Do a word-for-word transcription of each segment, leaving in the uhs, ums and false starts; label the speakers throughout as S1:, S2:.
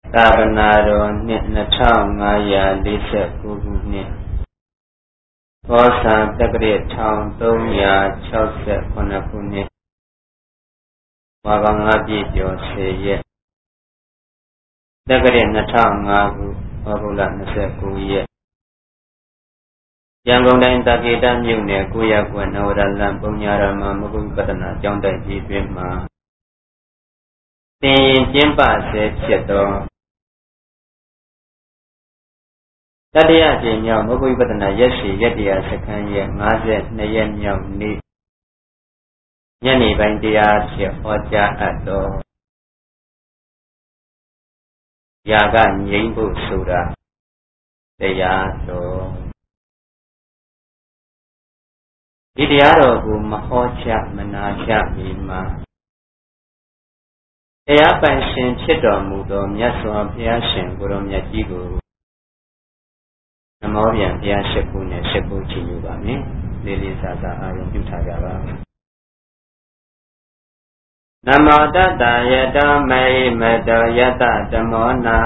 S1: သာသနာတော်နှစ်နှစ်ထောင်ငါးရာလေးဆယ်ကိုခုနှစ်ဘောဇာတက္ကရာထောင်သုံးရာခြောက်ဆယ်ခုနှစ်ခုနှစ်ဝါကငါးပြည့်ကျော်ဆယ်ရက်တက္ကရာနှစ်ထောင်ငါးခုဩဂုတ်လနှစ်ဆယ်ကိုရက်ရန်ကုန်တိုင်းတာကေတမြို့နယ်ကိုရကွယ်နဝရလံပုံညာရမမဂုပတနာကျောင်းတိုက်ကြီးတွင်မှာသင်ရင်ကျင်းပဆဲဖြစ်သောတတိယကြိမ်မြောက်မဂုပတနာရက်ရှိရက်တရားစခန်းရဲ့ငါးဆယ်နှစ်ရက်မြောက်နေ့ညနေပိုင်းတရားဖြစ်ဟောကြားအပ်သောယာကငြိမ်းဖို့ဆိုတာတရားတော်ဒီတရားတော်ကိုမဟောချမနာချမီမှာတရားပိုင်ရှင်ဖြစ်တော်မူသောမြတ်စွာဘုရားရှင်ကိုရောမြတ်ကြီးကိုနမောပြန်ဘုရားရှိခိုးနဲ့ရှိခိုးချီးမြှောက်ပါမယ်လေးလေးစားစားအာရုံပြုထားကြပါနမောတတ္တယတောမေမတောယတဓမ္မောနာ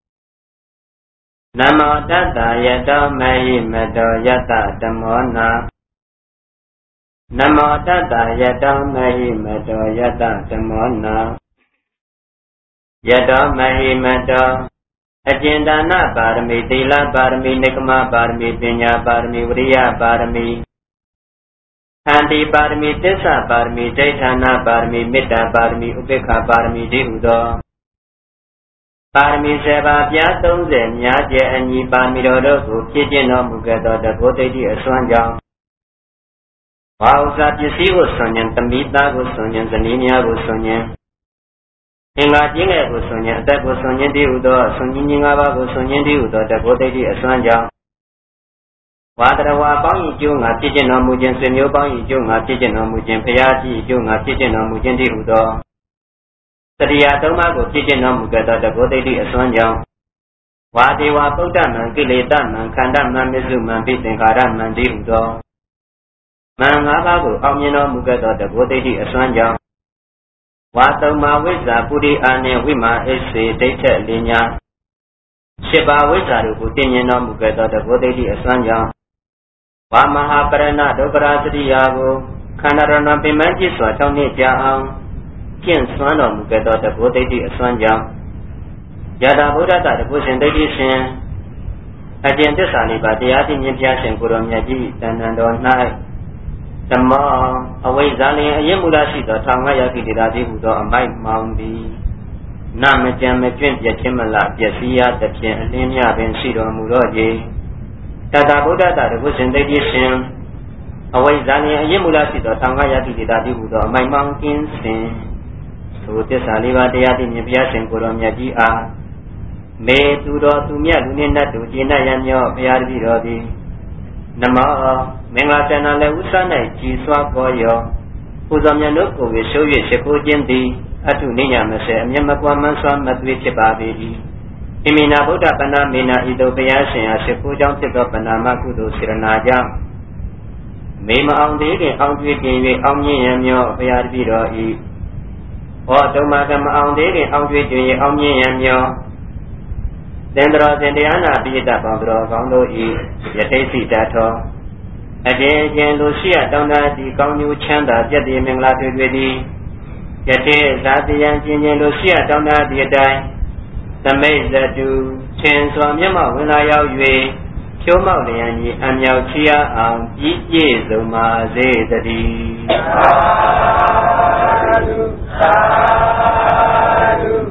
S1: နမောတတ္တယတောမေမတောယတဓမ္မောနာနမောတတ္တယတောမေမတောယတဓမ္မောနာယတောမေမတောအကျဉ်းဒါနပါရမီသီလပါရမီနိကမပါရမီပညာပါရမီဝိရိယပါရမီခန္တီပါရမီသစ္စာပါရမီဒိဋ္ဌာနာပါရမီမေတ္တာပါရမီဥပေက္ခပါရမီဒီဟုသောပါရမီစေပါပြားသုံးဆယ်များကျဲအညီပါရမီတော်တို့ကိုဖြည့်ကျင့်တော်မူခဲ့သောတကောတိတ်အစွမ်းကြောင့်ဘာဥစ္စာပစ္စည်းကိုဆွန်ញံတမိသားကိုဆွန်ញံဇနီးများကိုဆွန်ញံအင်္ဂါကျင်းငယ်ကိုဆွန်ញံအသက်ကိုဆွန်ញံတည်ဟုသောဆွန်ញင်းငါးပါးကိုဆွန်ញံတည်ဟုသောတကောတိတ်အစွမ်းကြောင့်ဝါတရဝါပေါင်းဤကျိုးငါဖြစ်ခြင်းတော်မူခြင်းဆွေမျိုးပေါင်းဤကျိုးငါဖြစ်ခြင်းတော်မူခြင်းဖရာကြီးဤကျိုးငါဖြစ်ခြင်းတော်မူခြင်းတည်ဟုသောတတိယသုံးပါးကိုဖြစ်ခြင်းတော်မူခဲ့သောတကောတိတ်အစွမ်းကြောင့်ဝါဒေဝပုဒ္ဓမံကိလေသာမံခန္ဓာမံမစ္စုမံပိသင်္ခါရမံတည်ဟုသောမံငါးပါးကိုအောင်မြင်တော်မူခဲ့သောတကောတိတ်အစွမ်းကြောင့်ဝါတုံမာဝိဇ္ဇာပုရိအာနှင့်ဝိမာဣစေဒိဋ္ဌအလင်းညာရှစ်ပါးဝိဇ္ဇာတို့ကိုသိမြင်တော်မူခဲ့သောတကောတိတ်အစွမ်းကြောင့်ဝါမဟာပရဏဒုက္ခရာစရိယာကိုခန္ဓာရဏပင်မပြည့်စွာတောင်းနှင့်ကြအောင်ကျင့်စွမ်းတော်မူခဲ့သောတကောတိတ်အစွမ်းကြောင့်ယတာဗုဒ္ဓတာတကုရှင်ဒိဋ္ဌိရှင်အကျင့်သစ္စာလေးပါးတရားသိမြင်ပြရှင်ကိုရောမြတ်ကြီးတဏ္ဍတော်၌ဓမ္မောအဝိဇ္ဇာလျင်အယစ်မူလရှိသောထောင်ငါးရာကိလေသာတိဟုသောအမိုက်မောင်သည်နာမကြံမကျွင့်ပြည့်ခြင်းမလားပျက်စီးရသဖြင့်အလင်းမြပင်ရှိတော်မူတော့၏တတဗုဒ္ဓတာတကုရှင်ဒိဋ္ဌိရှင်အဝိဇ္ဇာလျင်အယစ်မူလရှိသောထောင်ငါးရာကိလေသာတိဟုသောအမိုက်မောင်ကင်းစင်ထိုသစ္စာလေးပါးတရားသိမြင်ပြရှင်ကိုရောမြတ်ကြီးအားမေသူတော်သူမြတ်လူနှင့်နတ်တို့ကျင့်တတ်ရမြောဘုရားတပည့်တော်သည်နမောမင်္ဂလာတဏ္ဍလည်းဥစ္စာ၌ကြည်စွာကောရောပူဇော်မြတ်တို့ကိုယ်ရှိုး၍ရှိခိုးခြင်းသည်အထုနိညာမစေအမျက်မကွာမှန်းစွာမသွေးဖြစ်ပါပေ၏ဣမိနာဗုဒ္ဓပဏာမေနာဤသို့ဘုရားရှင်အားရှိခိုးကြောင်းဖြစ်သောပဏာမကုသိုလ်စေရနာကြောင့်မေမအောင်သေးခင်အောင်တွေ့ခြင်း၍အောင်မြင်ရမြောဘုရားတပည့်တော်၏ဟောတုံမာကမအောင်သေးခင်အောင်တွေ့ခြင်း၍အောင်မြင်ရမြောသင်္တရောသင်တရားနာပိဋကပေါင်းတော်ကောင်းတို့ဤယထိစီတထောအကျေချင်းလိုရှိရတောင်းတသည့်ကောင်းကျိုးချမ်းသာပြည့်တည်မင်္ဂလာတွေ့တွေ့သည်ယထိဇာတိယံချင်းချင်းလိုရှိရတောင်းတသည့်အတိုင်းသမိတ်ဇတုသင်စွာမျက်မှောက်ဝင်လာရောက်၍ဖြိုးမောက်လျံကြီးအမြောက်ချီရအောင်ကြီးပြည့်စုံပါစေတည်းသာဓုသာဓု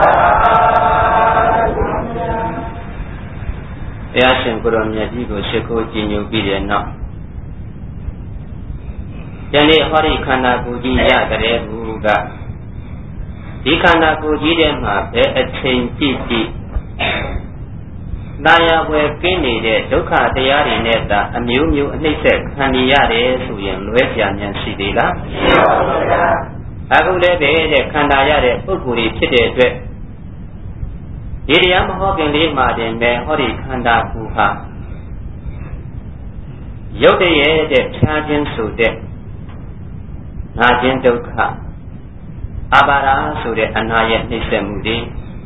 S1: ဘုရားရှင်ကိုရောမြတ်ကြီးကိုရှိခိုးကြည်ညိုပြီးတဲ့နောက်ယနေ့ဟောဒီခန္ဓာကိုယ်ကြီးရကြတဲ့ဘုရားဒီခန္ဓာကိုယ်ကြီးထဲမှာပဲအချိန်ကြည့်ကြည့်နာယဝယ်ကင်းနေတဲ့ဒုက္ခတရားတွေနဲ့သာအမျိုးမျိုးအနှိမ့်ဆက်ခံရရတယ်ဆိုရင်လွဲပြမြန်ရှိသေးလားမရှိပါဘူးဗျာအခုလည်းပဲတဲ့ခန္ဓာရတဲ့ပုဂ္ဂိုလ်တွေဖြစ်တဲ့အတွက်ဒီတရားမဟောခင်လေးမှာတင်ပဲဟောဒီခန္ဓာကိုယ်ဟာရုပ်တည်းရဲ့တဲ့ဖြားခြင်းဆိုတဲ့ငါခြင်းဒုက္ခအပါဒာဆိုတဲ့အနာရဲ့နှိမ့်ဆက်မှုတွေ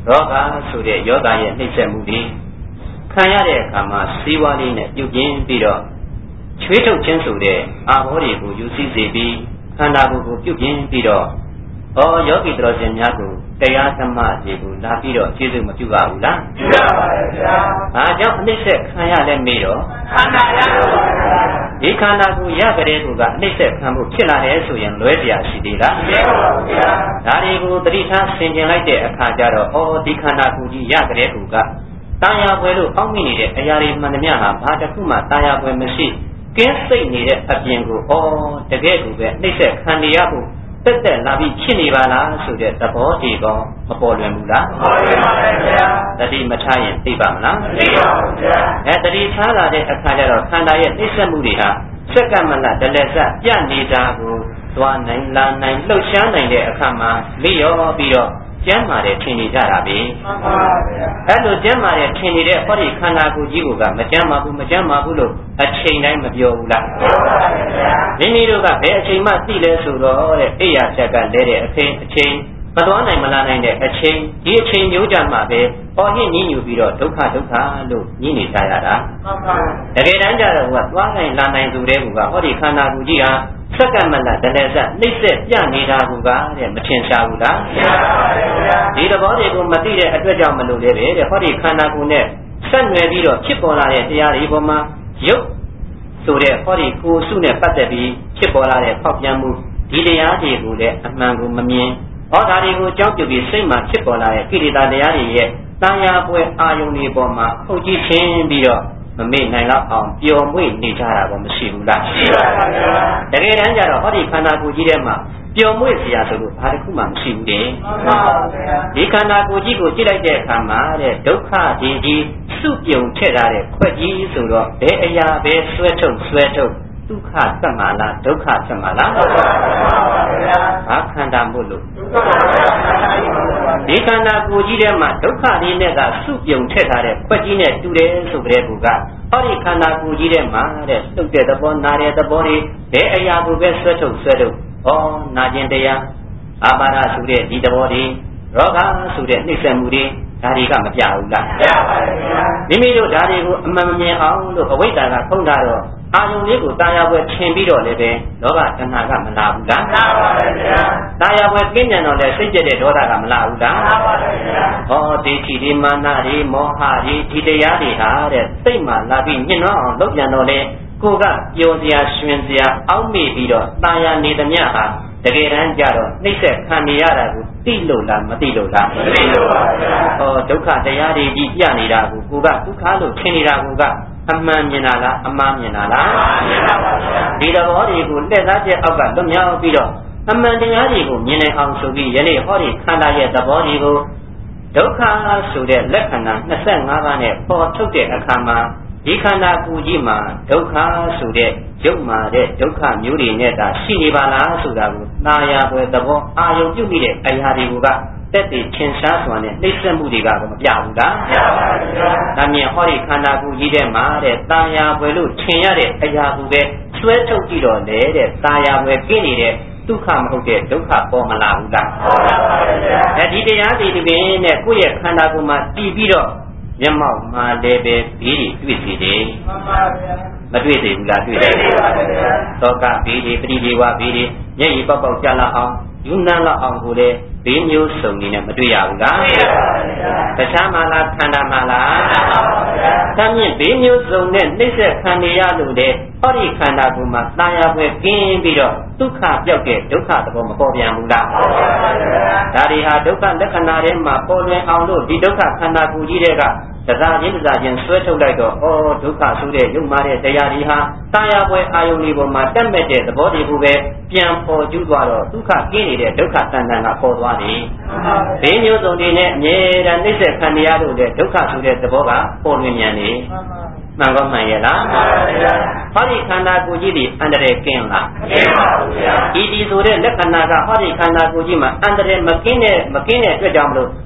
S1: ရောဂါဆိုတဲ့ယောဂရဲ့နှိမ့်ဆက်မှုတွေခံရတဲ့အခါမှာစီးပွားလေးနဲ့ပြုတ်ပြင်းပြီးတော့ချွေးထုတ်ခြင်းဆိုတဲ့အာဘောတွေကိုယူစည်းစေပြီးခန္ဓာကိုယ်ကိုပြုတ်ပြင်းပြီးတော့ဩယောဂီတော်ရှင်များကိုတရားဓမ္မတွေကိုလာပြီးတော့ကျေးဇူးမပြုပါဘူးလားပြုပါပါဗျာ။ဘာကြောင့်အနှိမ့်ဆက်ခံရလဲမေးတော့ခန္ဓာရလို့ပါဗျာ။ဒီခန္ဓာကိုရကြတဲ့သူကအနှိမ့်ဆက်ခံမှုဖြစ်လာတယ်ဆိုရင်လွဲเสียရှိသေးလားမရှိပါဘူးဗျာ။ဒါတွေကိုသတိထားဆင်ခြင်လိုက်တဲ့အခါကျတော့ဩဒီခန္ဓာကိုကြီးရကြတဲ့သူကတာယာပွဲလို့အောက်မိနေတဲ့အရာတွေမှန်သမျှဟာဘာတစ်ခုမှတာယာပွဲမရှိကင်းစိတ်နေတဲ့အပြင်ကိုဩတကယ်ကိုပဲနှိမ့်ဆက်ခံနေရဖို့တက်တက်လာပြီးဖြစ်နေပါလားဆိုတဲ့သဘောတည်ကောမပေါ်လွင်ဘူးလားပေါ်လွင်ပါရဲ့ဗျာတတိမထားရင်သိပါမလားသိပါဘူးဗျာအဲတတိထားလာတဲ့အခါကျတော့ခန္ဓာရဲ့နှိမ့်ဆက်မှုတွေဟာစက္ကမလတလက်ဆက်ပြနေတာကိုသွားနိုင်လာနိုင်လှုပ်ရှားနိုင်တဲ့အခါမှာလျော့ပြီးတော့ကျမ်းမာတယ်ထင်နေကြတာပဲမှန်ပါဗျာအဲ့လိုကျမ်းမာတယ်ထင်နေတဲ့ဟောဒီခန္ဓာကိုယ်ကြီးကမကျမ်းမာဘူးမကျမ်းမာဘူးလို့အချိန်တိုင်းမပြောဘူးလားပြောပါဗျာမိမိတို့ကဘယ်အချိန်မှသိလဲဆိုတော့တဲ့အိယာဖြက်ကလဲတဲ့အချိန်အချိန်မသွားနိုင်မလာနိုင်တဲ့အချိန်ဒီအချိန်မျိုးကြမှာပဲပေါ်ညှင်းညှဉ်းညူပြီးတော့ဒုက္ခဒုက္ခလို့ညှင်းနေကြရတာမှန်ပါတကယ်တမ်းကျတော့ကသွားနိုင်လာနိုင်သူတဲ့ကူကဟောဒီခန္ဓာကိုယ်ကြီးဟာစက္ကမလတလည်းဆက်နှိမ့်ဆက်ပြနေတာကူကတဲ့မထင်ရှားဘူးလားမှန်ပါဗျာဒီသဘောတွေကိုမသိတဲ့အတွက်ကြောင့်မလို့လေပဲတဲ့ဟောဒီခန္ဓာကိုယ်နဲ့ဆက်နွယ်ပြီးတော့ဖြစ်ပေါ်လာတဲ့တရားတွေပေါ်မှာရုပ်ဆိုတဲ့ဟောဒီကိုယ်စုနဲ့ပတ်သက်ပြီးဖြစ်ပေါ်လာတဲ့ဖောက်ပြန်မှုဒီတရားတွေကိုလည်းအမှန်ကိုမမြင်ဟောဒါတွေကိုအကြောင်းပြုပြီးစိတ်မှာဖြစ်ပေါ်လာတဲ့ကိလေသာတရားတွေရဲ့တာယာပွဲအာယုန်တွေပေါ်မှာအုပ်ကြီးချင်းပြီးတော့မမေ့နိုင်တော့အောင်ပျော်မွေ့နေကြတာကောမရှိဘူးလားရှိပါပါဗျာတကယ်တမ်းကျတော့ဟောဒီခန္ဓာကိုယ်ကြီးထဲမှာပျော်မွေ့စရာဆိုလို့ဘာတစ်ခုမှမရှိဘူးတဲ့မှန်ပါဗျာဒီခန္ဓာကိုယ်ကြီးကိုကြည့်လိုက်တဲ့အခါမှာတဲ့ဒုက္ခဒီကြီးစုပြုံထည့်ထားတဲ့ခွက်ကြီးဆိုတော့ဘယ်အရာပဲဆွဲထုတ်ဆွဲထုတ်ဒုက္ခဆက်မှာလားဒုက္ခဆက်မှာလားမှန်ပါဗျာဘာခန္ဓာမို့လို့ဒုက္ခဒီခန္ဓာကိုယ်ကြီးထဲမှာဒုက္ခတွေနဲ့ကစုပြုံထည့်ထားတဲ့ခွက်ကြီးနဲ့တူတယ်ဆိုကြတဲ့ကူကဟောဒီခန္ဓာကိုယ်ကြီးထဲမှာတဲ့လှုပ်တဲ့သဘောနာတဲ့သဘောတွေဘယ်အရာကိုပဲဆွဲထုတ်ဆွဲထုတ်ဩနာခြင်းတရားအာပါဒဆိုတဲ့ဒီသဘောတွေရောဂါဆိုတဲ့နှိမ့်ဆက်မှုတွေဒါတွေကမပြဘူးလားပြပါရဲ့ဗျာမိမိတို့ဒါတွေကိုအမှန်မမြင်အောင်လို့အဝိဇ္ဇာကဖုံးတာတော့အာယုန်လေးကိုတာယာပွဲထင်ပြီးတော့လည်းပဲလောဘတဏှာကမလာဘူးလားလာပါရဲ့ဗျာတာယာပွဲကင်းကြံတော့လည်းစိတ်ကြတဲ့ဒေါသကမလာဘူးလားလာပါရဲ့ဗျာဟောဒီချီဒီမာနတွေမောဟတွေဒီတရားတွေဟာတဲ့စိတ်မှလာပြီးညှဉ်းနှောင်းအောင်လုပ်ပြန်တော့လေကိုကပျော်စရာရွှင်စရာအောက်မေ့ပြီးတော့တာယာနေသမျှဟာတကယ်တမ်းကျတော့နှိမ့်ဆက်ခံနေရတာကိုသိလို့လားမသိလို့လားမသိလို့ပါဗျာဟောဒုက္ခတရားတွေကြီးပြနေတာကိုကိုကဒုက္ခလို့ထင်နေတာကိုကအမှန်မြင်တာလားအမှားမြင်တာလားအမှန်မြင်တာပါဗျာဒီသဘောတွေကိုလက်သားချက်အောက်ကလွတ်မြောက်ပြီးတော့အမှန်တရားတွေကိုမြင်နိုင်အောင်ဆိုပြီးယနေ့ဟောဒီခန္ဓာရဲ့သဘောတွေကိုဒုက္ခဆိုတဲ့လက္ခဏာနှစ်ဆယ့်ငါးပါးနဲ့ပေါ်ထုတ်တဲ့အခါမှာဒီခန္ဓာကိုယ်ကြီးမှာဒုက္ခဆိုတဲ့ရုပ်မှာတဲ့ဒုက္ခမျိုးတွေနဲ့တာရှိနေပါလားဆိုတာကိုသာယာပွဲသဘောအာယုံပြုမိတဲ့အရာတွေကတက်တည်ထင်ရှားစွာနဲ့နှိမ့်ဆက်မှုတွေကမပြဘူးလားပြပါပါဗျာဒါမြင်ဟောဒီခန္ဓာကိုယ်ကြီးထဲမှာတဲ့သာယာပွဲလို့ထင်ရတဲ့အရာကိုပဲဆွဲထုတ်ကြည့်တော့လေတဲ့သာယာပွဲပြင်းနေတဲ့ဒုက္ခမဟုတ်တဲ့ဒုက္ခပေါ်မလာဘူးလားပေါ်လာပါဗျာအဲဒီတရားစီဒီပင်နဲ့ကိုယ့်ရဲ့ခန္ဓာကိုယ်မှာတည်ပြီးတော့မျက်မှောက်မှာလည်းပဲဘေးတွေတွေ့စီတယ်မှန်ပါဗျာမတွေ့သေးဘူးလားတွေ့တယ်ပါဗျာသောကဘေးတွေပရိဒီဝဘေးတွေမျက်ရည်ပေါက်ပေါက်ကြလာအောင်ယူနန်းလောက်အောင်ကိုလည်းဘေးမျိုးစုံနေနဲ့မတွေ့ရဘူးလားတွေ့ပါဗျာတခြားမှလားခန္ဓာမှလားခန္ဓာပါဗျာဒါမြင့်ဘေးမျိုးစုံနဲ့နှိမ့်ဆက်ခံနေရလို့လေဟောဒီခန္ဓာကိုယ်မှာတာယာပွဲကင်းပြီးတော့ဒုက္ခပြောက်တဲ့ဒုက္ခသဘောမပေါ်ပြန်ဘူးလားပေါ်ပါဗျာဒါတွေဟာဒုက္ခလက္ခဏာတွေမှာပေါ်လွင်အောင်လို့ဒီဒုက္ခခန္ဓာကိုယ်ကြီးတွေကတစားချင်းတစားချင်းဆွဲထုတ်လိုက်တော့ဩဒုက္ခဆိုတဲ့ရုပ်မာတဲ့တရားတွေဟာတာယာပွဲအာယုန်တွေပေါ်မှာတက်မဲ့တဲ့သဘောတွေကိုပဲပြန်ပေါ်ကျူးသွားတော့ဒုက္ခကင်းနေတဲ့ဒုက္ခတန်တန်ကပေါ်သွားတယ်။ဘေးမျိုးစုံတွေနဲ့အမြဲတမ်းနှိမ့်ဆက်ခံရလို့တဲ့ဒုက္ခဆိုတဲ့သဘောကပေါ်လွင်မြန်နေမှန်ကောမှန်ရဲ့လားမှန်ပါဗျာဟောဒီခန္ဓာကိုယ်ကြီးဒီအန္တရာယ်ကင်းလားမကင်းပါဘူးဗျာဤဒီဆိုတဲ့လက္ခဏာကဟောဒီခန္ဓာကိုယ်ကြီးမှာအန္တရာယ်မကင်းတဲ့မကင်းတဲ့အတွက်ကြောင့်မလို့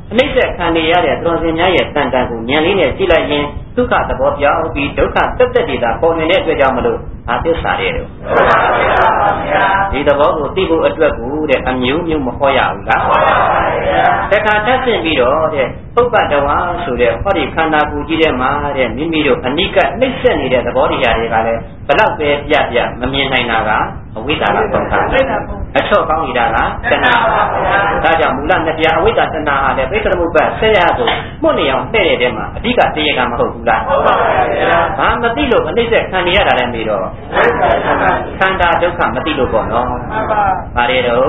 S1: အနိစ္စခံနေရတဲ့တော်စင်များရဲ့တန်တန်ကိုဉာဏ်လေးနဲ့ကြည့်လိုက်ရင်ဒုက္ခသဘောပြောင်းပြီးဒုက္ခတက်တက်တွေသာပေါ်လွင်တဲ့အတွက်ကြောင့်မလို့ဘာသစ္စာတွေတော့ဒီသဘောကိုသိဖို့အတွက်ကိုတဲ့အမျိုးမျိုးမဟောရဘူးလားတခါတက်ဆင့်ပြီးတော့တဲ့ဥပ္ပတဝါဆိုတဲ့ဟောဒီခန္ဓာကိုယ်ကြီးထဲမှာတဲ့မိမိတို့အနိကနှိမ့်ဆက်နေတဲ့သဘောတရားတွေကလည်းဘလောက်ပဲပြပြမမြင်နိုင်တာကအဝိဇ္ဇာကပုံခါအချော့ကောင်းနေတာကတဏှာဒါကြောင့်မူလနှစ်ပြားအဝိဇ္ဇာတဏှာဟာလည်းပိဿရမုပ္ပတ်ဆက်ရကိုမှုတ်နေအောင်တဲ့တဲ့ထဲမှာအဓိကတရားကမဟုတ်ဘူးလားဟုတ်ပါဘူးဘာမသိလို့အနိစ္စခံနေရတာလည်းမေးတော့ခန္ဓာဒုက္ခမသိလို့ပေါ့နော်မှန်ပါပါလေတော့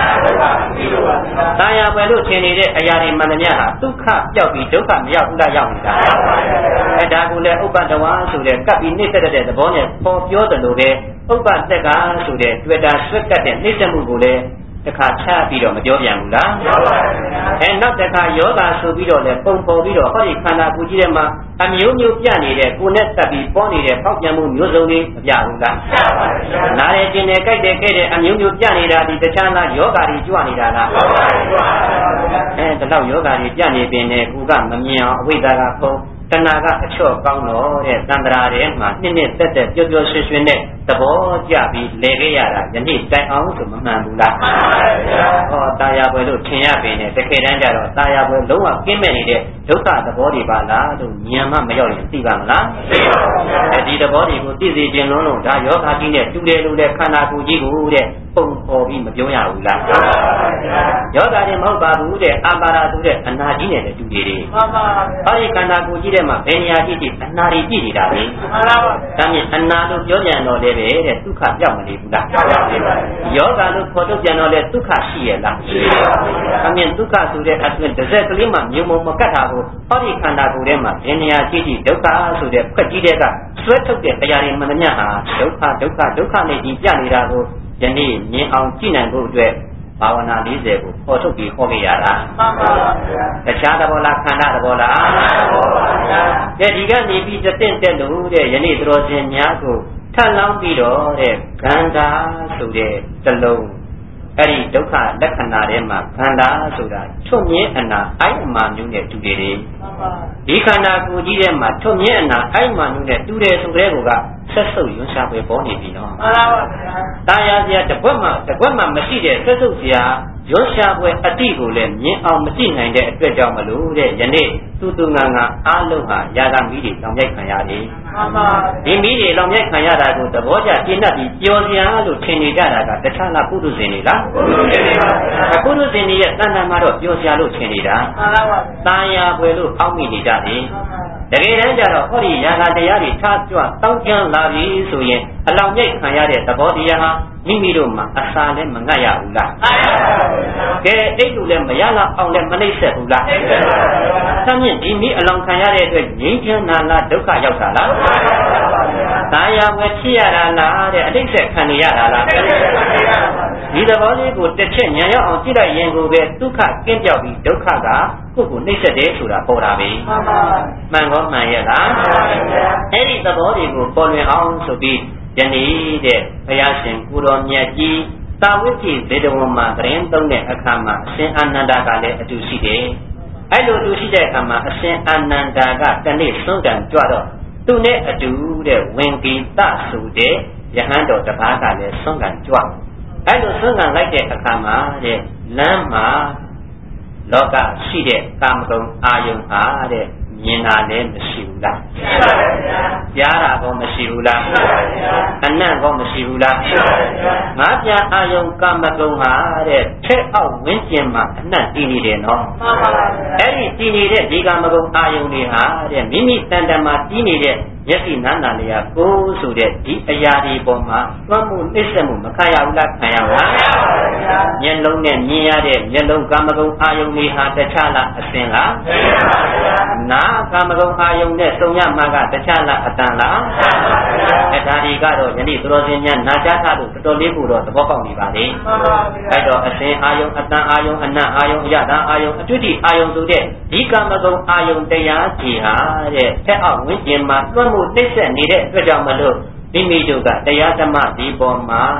S1: တာယာပဲလို့ထင်နေတဲ့အရာတွေမှန်သမျှဟာဒုက္ခပြောက်ပြီးဒုက္ခမရောက်ဘူးလားရောက်နေတာအဲဒါကိုလည်းဥပ္ပတဝါဆိုတဲ့ကပ်ပြီးနှိမ့်သက်တဲ့သဘောနဲ့ပေါ်ပြောတယ်လို့ပဲဥပ္ပတက်ကဆိုတဲ့တွေ့တာဆွတ်ကတ်တဲ့နှိမ့်သက်မှုကိုလည်းတခါချပြီးတော့မပြောပြန်ဘူးလားပြောပါဘူးဗျာအဲနောက်တစ်ခါယောဂဆိုပြီးတော့လည်းပုံပေါ်ပြီးတော့ဟောဒီခန္ဓာကိုယ်ကြီးထဲမှာအမျိုးမျိုးပြနေတဲ့ကိုယ်နဲ့တက်ပြီးပေါ်နေတဲ့ပေါက်ပြန်မှုမျိုးစုံတွေမပြဘူးလားပြပါပါဗျာနားရခြင်းနဲ့ကြိုက်တယ်ခဲ့တဲ့အမျိုးမျိုးပြနေတာဒီတခြားလားယောဂါတွေကြွနေတာလားပြပါပါဗျာအဲဒီတော့ယောဂါတွေပြနေပင်နဲ့ကိုကမမြင်အောင်အဝိဇ္ဇာကဖုံးတဏှာကအချော့ကောင်းတော့တဲ့သံဃာထဲမှာနှစ်နှစ်သက်သက်ပျော်ပျော်ရွှင်ရွှင်နဲ့သဘောကျပြီးလဲခဲ့ရတာယနေ့တိုင်အောင်ဆိုမမှန်ဘူးလားမှန်ပါဗျာဟောတာယာပွဲလို့ထင်ရပင်နဲ့တကယ်တမ်းကျတော့တာယာပွဲလုံးဝကင်းမဲ့နေတဲ့ဒုက္ခသဘောတွေပါလားလို့ဉာဏ်မှမရောက်ရင်သိပါမလားသိပါဘူးဗျာအဲဒီသဘောတွေကိုသိစေခြင်းလုံးလုံးဒါယောဂါကြီးနဲ့တူတယ်လို့တဲ့ခန္ဓာကိုယ်ကြီးကိုတဲ့ပုံပေါ်ပြီးမပြောရဘူးလားမှန်ပါဗျာယောဂါတွေမဟုတ်ပါဘူးတဲ့အာပါရဆိုတဲ့အနာကြီးနဲ့တူတယ်တွေမှန်ပါဗျာဟောဒီခန္ဓာကိုယ်ကြီးထဲမှာဘယ်နေရာကြည့်ကြည့်အနာတွေပြည့်နေတာလေမှန်ပါဗျာဒါမြင်အနာလို့ပြောကြတော့လည်းပဲတဲ့ဒုက္ခပြောက်မနေဘူးလားပြောက်ပါဘူးယောဂါလို့ခေါ်ထုတ်ပြန်တော့လည်းဒုက္ခရှိရဲ့လားရှိပါဘူးဒါမြင်ဒုက္ခဆိုတဲ့အတွင်းတစ်စက်ကလေးမှမြုံမမကတ်တာကိုဟောဒီခန္ဓာကိုယ်ထဲမှာဘယ်နေရာကြည့်ကြည့်ဒုက္ခဆိုတဲ့ခွက်ကြီးတဲ့ကဆွဲထုတ်တဲ့အရာတွေမှန်သမျှဟာဒုက္ခဒုက္ခဒုက္ခနဲ့ကြီးပြနေတာကိုယနေ့မြင်အောင်ကြည့်နိုင်ဖို့အတွက်ဘာဝနာ၄၀ကိုပေါ်ထုတ်ပြီးဟောခဲ့ရတာမှန်ပါဗျာတခြားသဘောလားခန္ဓာသဘောလားသဘောပါဗျာတဲ့ဒီကနေပြီးတင့်တက်လို့တဲ့ယနေ့တော်ရှင်များကိုထပ်လောင်းပြီးတော့တဲ့ခန္ဓာဆိုတဲ့သလုံးအဲ့ဒီဒုက္ခလက္ခဏာထဲမှာခန္ဓာဆိုတာထွတ်မြင့်အနာအိုက်အမာမျိုးနဲ့တူတယ်လေမှန်ပါဒီခန္ဓာကိုယ်ကြီးထဲမှာထွတ်မြင့်အနာအိုက်အမာမျိုးနဲ့တူတယ်ဆိုတဲ့ကောကဆက်စုပ်ရွှန်းရှားပဲပေါ်နေပြီနော်မှန်ပါပါဗျာတာယာစရာတကွက်မှတကွက်မှမရှိတဲ့ဆက်စုပ်စရာရွှန်းရှားပွဲအတိကိုလည်းမြင်အောင်မကြည့်နိုင်တဲ့အတွက်ကြောင့်မလို့တဲ့ယနေ့သူသူငါငါအားလုံးဟာယာကမီးတွေလောင်မြိုက်ခံရတယ်မှန်ပါဒီမီးတွေလောင်မြိုက်ခံရတာကိုသဘောကျရှင်းတတ်ပြီးပျော်စရာလို့ထင်နေကြတာကတခြားလားပုထုဇဉ်တွေလားပုထုဇဉ်တွေပါဗျာပုထုဇဉ်တွေရဲ့တဏ္ဍာမှာတော့ပျော်စရာလို့ထင်နေတာမှန်ပါပါတာယာပွဲလို့အောက်မိနေကြတယ်တကယ်တမ်းကျတော့ဟောဒီယာကတရားတွေထားကြွတောင်းကျမ်းလာပြီဆိုရင်အလောင်မြိုက်ခံရတဲ့သဘောတရားဟာမိမိတို့မှာအစာလည်းမငတ်ရဘူးလားမှန်ပါပါကဲအိတ်လူလည်းမရလောက်အောင်လည်းမနှိမ့်ဆက်ဘူးလားနှိမ့်ဆက်ပါပါဆမ်းမြင့်ဒီမိအလောင်ခံရတဲ့အတွက်ငြိမ်းချမ်းနာလားဒုက္ခရောက်တာလားမှန်ပါပါဒါယာဝယ်ဖြစ်ရတာလားတဲ့အတိတ်ဆက်ခံနေရတာလားဒီသဘောလေးကိုတစ်ချက်ဉာဏ်ရောက်အောင်ကြည့်လိုက်ရင်ကိုပဲဒုက္ခကင်းပြောက်ပြီးဒုက္ခကကိုယ့်ကိုနှိမ့်ဆက်တယ်ဆိုတာပေါ်တာပဲမှန်ပါမှန်ကောမှန်ရဲ့လားမှန်ပါအဲ့ဒီသဘောတွေကိုပေါ်လွင်အောင်ဆိုပြီးယနေ့တဲ့ဘုရားရှင်ကိုတော်မြတ်ကြီးသာဝတိဒေတဝံမှာသတင်းသုံးတဲ့အခါမှာအရှင်အာနန္ဒာကလည်းအတူရှိတယ်အဲ့လိုအတူရှိတဲ့အခါမှာအရှင်အာနန္ဒာကတနေ့စွန့်ကံကြွတော့သူနဲ့အတူတဲ့ဝင်ကိတဆိုတဲ့ယဟန်တော်တစ်ပါးကလည်းစွန့်ကံကြွအဲ့လိုစွန့်ကံလိုက်တဲ့အခါမှာတဲ့လမ်းမှာလောကရှိတဲ့ကာမဂုဏ်အာယုံဟာတဲ့မြင်တာလည်းမရှိဘူးလားရှိပါပါဗျာကြားတာကောမရှိဘူးလားရှိပါပါဗျာအနံ့ကောမရှိဘူးလားရှိပါပါဗျာငါးပြအာယုံကာမဂုဏ်ဟာတဲ့ထက်အောက်ဝင်းကျင်မှာအနံ့တည်နေတယ်နော်မှန်ပါပါဗျာအဲ့ဒီတည်နေတဲ့ဒီကာမဂုဏ်အာယုံတွေဟာတဲ့မိမိတန်တမှာတည်နေတဲ့မျက်စိနားနာလျာကိုယ်ဆိုတဲ့ဒီအရာဒီပေါ်မှာသွမ်းမှုနှိမ့်ဆက်မှုမခံရဘူးလားခံရပါလားခံရပါဗျာမျက်လုံးနဲ့မြင်ရတဲ့မျက်လုံးကာမဂုဏ်အာယုံတွေဟာတခြားလားအစင်လားသိပါဗျာနာကာမဂုဏ်အာယုံနဲ့စုံရမှာကတခြားလားအတန်လားသိပါဗျာအဲဒါဒီကတော့ယနေ့သူတော်စင်များနာကြားထားလို့တော်တော်လေးကိုတော့သဘောပေါက်နေပါလေမှန်ပါဗျာအဲတော့အစင်အာယုံအတန်အာယုံအနံ့အာယုံအရသာအာယုံအတွေ့အထိအာယုံဆိုတဲ့ဒီကာမဂုဏ်အာယုံတရားကြီးဟာတဲ့ထက်အောက်ဝင်းကျင်မှာသွမ်းမှုနှိမ့်ဆက်နေတဲ့အတွက်ကြောင့်မလို့မိမိတို့ကတရားဓမ္မဒီပေါ်မှာ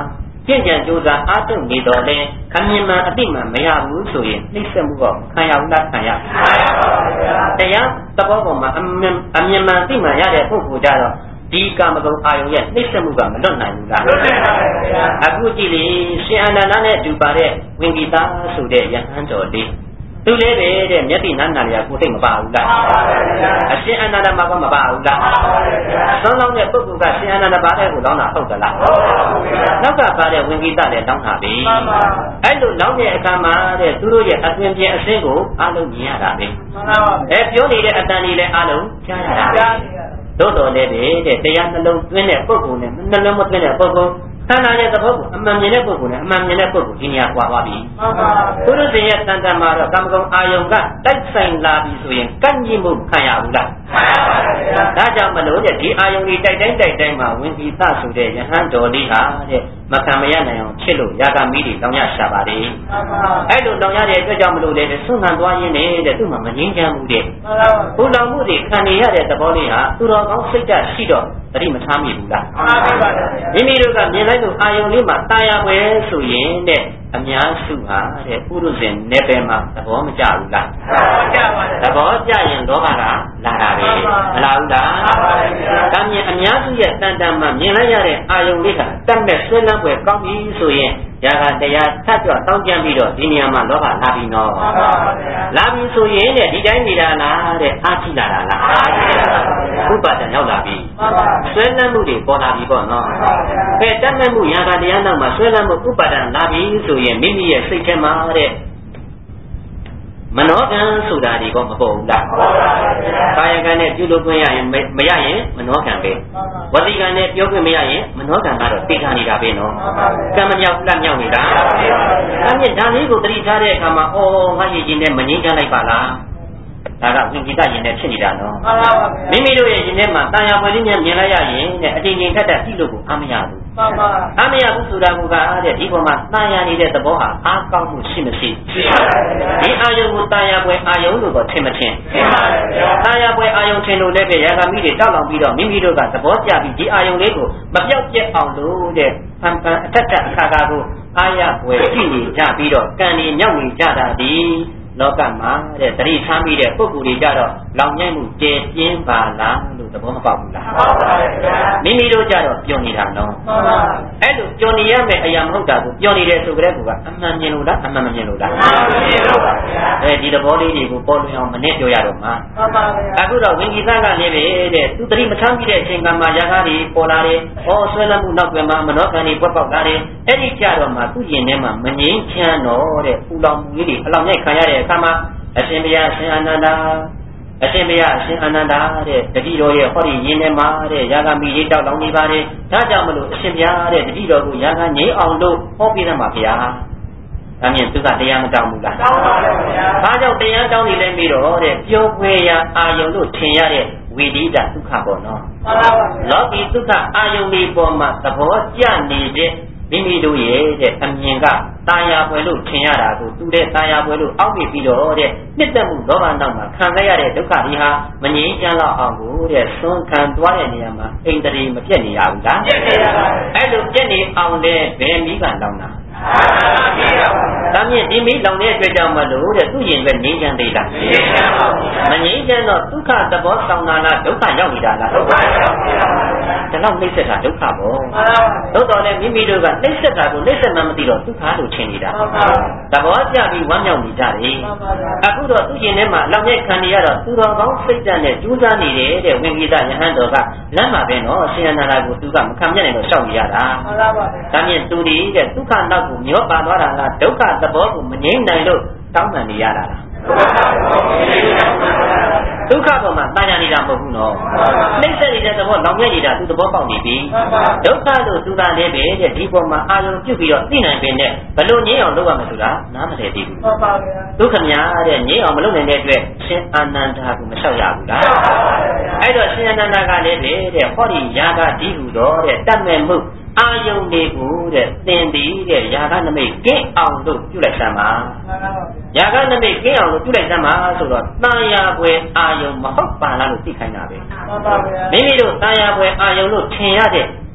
S1: ပြည့်ကြံကြိုးစားအားထုတ်နေတော်လဲအမြင်မှန်အတိမှန်မရဘူးဆိုရင်နှိမ့်ဆက်မှုတော့ခံရဘူးလားခံရတရားသဘောပေါ်မှာအမြင်အမြင်မှန်အတိမှန်ရတဲ့ပုဂ္ဂိုလ်ကြတော့ဒီကာမဂုဏ်အာယုံရဲ့နှိမ့်ဆက်မှုကမလွတ်နိုင်ဘူးလားလွတ်နိုင်ပါဗျာအခုကြည့်လေရှင်အနန္ဒနဲ့တူပါတဲ့ဝိင္ကိတာဆိုတဲ့ယဟန်တော်လေးသူလည်းပဲတဲ့မျက်တိနာနာလျာကိုသိမပါဘူးလားအရှင်အနန္ဒမှာကမပါဘူးလားသုံးလောင်းတဲ့ပုဂ္ဂိုလ်ကရှင်အနန္ဒပါတဲ့ကိုလောင်းတာဟုတ်သလားနောက်ကပါတဲ့ဝိင္ကိတလည်းလောင်းတာပဲအဲ့လိုလောင်းတဲ့အခါမှာတဲ့သူတို့ရဲ့အသွင်ပြင်အစင်းကိုအားလုံးမြင်ရတာပဲအဲပြောနေတဲ့အတန်ကြီးလည်းအားလုံးကြားရတာသို့တော်လည်းပဲတဲ့တရားနှလုံးသွင်းတဲ့ပုဂ္ဂိုလ်နဲ့နှလုံးမသွင်းတဲ့ပုဂ္ဂိုလ်သံဃာရဲ့သဘောကိုအမှန်မြင်တဲ့ပုဂ္ဂိုလ်နဲ့အမှန်မြင်တဲ့ပုဂ္ဂိုလ်ဒီနေရာကွာသွားပြီဘုရားရှင်ရဲ့တန်တန်မှာတော့ကာမဂုဏ်အာယုံကတိုက်ဆိုင်လာပြီဆိုရင်ကန့်ညှိမှုခံရဘူးလားခံရပါဗျာဒါကြောင့်မလို့တဲ့ဒီအာယုံကြီးတိုက်တိုင်းတိုက်တိုင်းမှာဝိသီသဆိုတဲ့ယဟန်တော်လေးဟာတဲ့မခံမရနိုင်အောင်ဖြစ်လို့ယာကမီးတွေတောင်းရရှာပါလေအဲ့လိုတောင်းရတဲ့အတွက်ကြောင့်မလို့တဲ့ဆွမ်းခံသွားရင်းနဲ့တဲ့သူ့မှာမငြင်းချမ်းမှုတဲ့ဘုလောင်မှုတွေခံနေရတဲ့သဘောလေးဟာသူတော်ကောင်းစိတ်ဓာတ်ရှိတော့တတိမထားမိဘူးလားမှန်ပါပါမိမိတို့ကမြင်လိုက်လို့အာယုံလေးမှာတာယာပွဲဆိုရင်တဲ့အများစုဟာတဲ့ပုရုဇဉ်နယ်ပယ်မှာသဘောမကျဘူးလားသဘောကျရင်လောဘကလာတာပဲမလားဘူးလားဒါမြင်အများစုရဲ့တန်တန်မှာမြင်လိုက်ရတဲ့အာယုံလေးကတတ်မဲ့ဆွဲလန်းပွဲကောင်းပြီဆိုရင်ຢာကတရားထပ်ကြတောင်းကြပြီးတော့ဒီနေရာမှာလောဘလာပြီနော်လာပြီဆိုရင်တဲ့ဒီတိုင်းနေတာလားတဲ့အားကြည့်လာတာလားဥပါဒံရောက်လာပြီဆွဲလန်းမှုတွေပေါ်လာပြီပေါ့နော်ကဲတတ်မဲ့မှုຢာကတရားနောက်မှာဆွဲလန်းမှုဥပါဒံလာပြီဆိုရင်မိမိရဲ့စိတ်ထဲမှာတဲ့မနောကံဆိုတာဒီကောမပေါ်ဘူးလားကာယကံနဲ့ပြုလုပ်ခွင့်ရရင်မရရင်မနောကံပဲဝစီကံနဲ့ပြောခွင့်မရရင်မနောကံကတော့သိခါနေတာပဲနော်ကံမမြောက်လက်မြောက်နေတာဒါနဲ့ဒါလေးကိုတတိထားတဲ့အခါမှာအော်ငါရည်ရင်နဲ့မငြိမ်းချမ်းလိုက်ပါလားဒါကဝိဉ္ဇိတရင်နဲ့ဖြစ်နေတာနော်မိမိတို့ရဲ့ရင်ထဲမှာတာယာပွဲလေးများမြင်လိုက်ရရင်တဲ့အတင်းချင်းထက်ထက်ကြည့်လို့ကိုအားမရဘူးအားမရဘူးဆိုတာကတဲ့ဒီပေါ်မှာတာယာနေတဲ့သဘောဟာအားကောင်းမှုရှိမရှိဒီအာယုံကိုတာယာပွဲအာယုံလို့တော့ထင်မထင်တာယာပွဲအာယုံထင်လို့လည်းပဲရာဂမိတွေတောက်လောင်ပြီးတော့မိမိတို့ကသဘောကျပြီးဒီအာယုံလေးကိုမပြောက်ပြက်အောင်လို့တဲ့ဖန်ဖန်အထက်ထက်အခါခါကိုအာရပွဲကြည့်နေကြပြီးတော့ကံနေမြောက်နေကြတာဒီလောကမှာတဲ့တတိထားမိတဲ့ပုဂ္ဂိုလ်တွေကြတော့လောင်မြိုက်မှုတည်ပြင်းပါလားလို့သဘောမပေါက်ဘူးလားဟုတ်ပါဘူးဗျာမိမိတို့ကြတော့ပြောနေတာနော်ဟုတ်ပါဘူးအဲ့လိုပြောနေရမယ့်အရာမဟုတ်တာကိုပြောနေတယ်ဆိုကြတဲ့ကူကအမှန်မြင်လို့လားအမှန်မမြင်လို့လားအမှန်မြင်လို့ပါဗျာအဲဒီသဘောလေးတွေကိုပေါ်လွင်အောင်မနဲ့ပြောရတော့မှာဟုတ်ပါဘူးဗျာအခုတော့ဝိဉ္ဇိသကလည်းပဲတဲ့သူတတိမထားမိတဲ့အချိန်ကမှယာကားတွေပေါ်လာတယ်ဟောဆွဲလမ်းမှုနောက်ပြန်မှမနောကံတွေပွက်ပေါက်လာတယ်အဲ့ဒီကြတော့မှသူ့ရင်ထဲမှာမငြိမ်းချမ်းတော့တဲ့ပူလောင်မှုလေးတွေအလောင်းရိုက်ခံရတဲ့အခါမှာအရှင်ဘုရားအရှင်အာနန္ဒာအရှင်ဘုရားအရှင်အာနန္ဒာတဲ့တတိတော်ရဲ့ဟောဒီရင်းထဲမှာတဲ့ယာဂမိလေးတောက်လောင်နေပါတယ်ဒါကြောင့်မလို့အရှင်ဘုရားတဲ့တတိတော်ကိုယာဂငြိမ်းအောင်လို့ဟောပြတယ်မှာဘုရားဒါမြင်သူကတရားမတောင်းဘူးလားတောင်းပါပါဘုရားဘာကြောင့်တရားတောင်းနေလဲပြီးတော့တဲ့ပြောခွေရအာယုံလို့ထင်ရတဲ့ဝိဒိတဒုက္ခပေါ့နော်မှန်ပါပါလောကီဒုက္ခအာယုံလေးပေါ်မှာသဘောကျနေတဲ့မိမိတို့ရဲ့တဲ့အမြင်ကတာယာပွဲလို့ထင်ရတာကိုသူတဲ့တာယာပွဲလို့အောက်ပြီးပြီးတော့တဲ့နှစ်သက်မှုလောဘနောက်မှာခံရတဲ့ဒုက္ခတွေဟာမငြိမ်းချမ်းတော့အောင်ကိုတဲ့သွန်ခံသွားတဲ့နေရာမှာအိန္ဒြေမပြတ်နေရဘူးလားပြတ်နေရပါဘူးအဲ့လိုပြတ်နေအောင်လဲဘယ်မိကလောင်တာဒါမြင့်ဒီမိလောင်တဲ့အတွက်ကြောင့်မလို့တဲ့သူ့ရင်ပဲငြိမ်းချမ်းသေးလားမငြိမ်းချမ်းတော့ဒုက္ခသဘောဆောင်တာလားဒုက္ခရောက်နေတာလားဒုက္ခရောက်နေတာဒါတော့နှိစ္စတာဒုက္ခပေါ့သို့တော်လည်းမိမိတို့ကနှိစ္စတာကိုနှိစ္စမှမသိတော့ဒုက္ခလို့ထင်နေတာသဘောကျပြီးဝမ်းမြောက်နေကြတယ်အခုတော့သူ့ရင်ထဲမှာလောင်ရဲ့ခံနေရတော့သူတော်ကောင်းစိတ်ဓာတ်နဲ့ကြိုးစားနေတယ်တဲ့ဝိဉ္ဇိတယဟန်တော်ကလမ်းမှာပဲနော်အရှင်အနန္ဒာကိုသူကမခံမြတ်နိုင်တော့ရှောက်နေရတာဒါမြင့်သူဒီတဲ့ဒုက္ခနောက်ကိုမျောပါသွားတာလားဒုက္ခသဘောကိုမငြိမ်းနိုင်လို့တောင်းပန်နေရတာလားဒုက္ခပေါ်မှာတာယာနေတာမဟုတ်ဘူးနော်နှိမ့်ဆက်နေတဲ့သဘောလောင်မြဲနေတာသူသဘောပေါက်နေပြီဒုက္ခလို့သူသာလည်းပဲတဲ့ဒီပေါ်မှာအာရုံပြုပြီးတော့သိနိုင်ပင်နဲ့ဘလို့ငြိမ်းအောင်လုပ်ရမယ်ဆိုတာနားမလည်သေးဘူးဟုတ်ပါဗျာဒုက္ခများတဲ့ငြိမ်းအောင်မလုပ်နိုင်တဲ့အတွက်ရှင်အာနန္ဒာကိုမလျှောက်ရဘူးလားအဲ့တော့ရှင်အာနန္ဒာကလည်းပဲတဲ့ဟောဒီယာကဒီဟုတော့တဲ့တတ်မဲ့မှုအာယုန်တွေကိုတဲ့သင်ပြီးတဲ့ယာကနမိတ်ကင်းအောင်လို့ပြုလိုက်စမ်းပါယာကနမိတ်ကင်းအောင်လို့ပြုလိုက်စမ်းပါဆိုတော့တာယာပွဲအာယုန်မဟုတ်ပါလားလို့သိခိုင်းတာပဲမှန်ပါဗျာမိမိတို့တာယာပွဲအာယုန်လို့ထင်ရတဲ့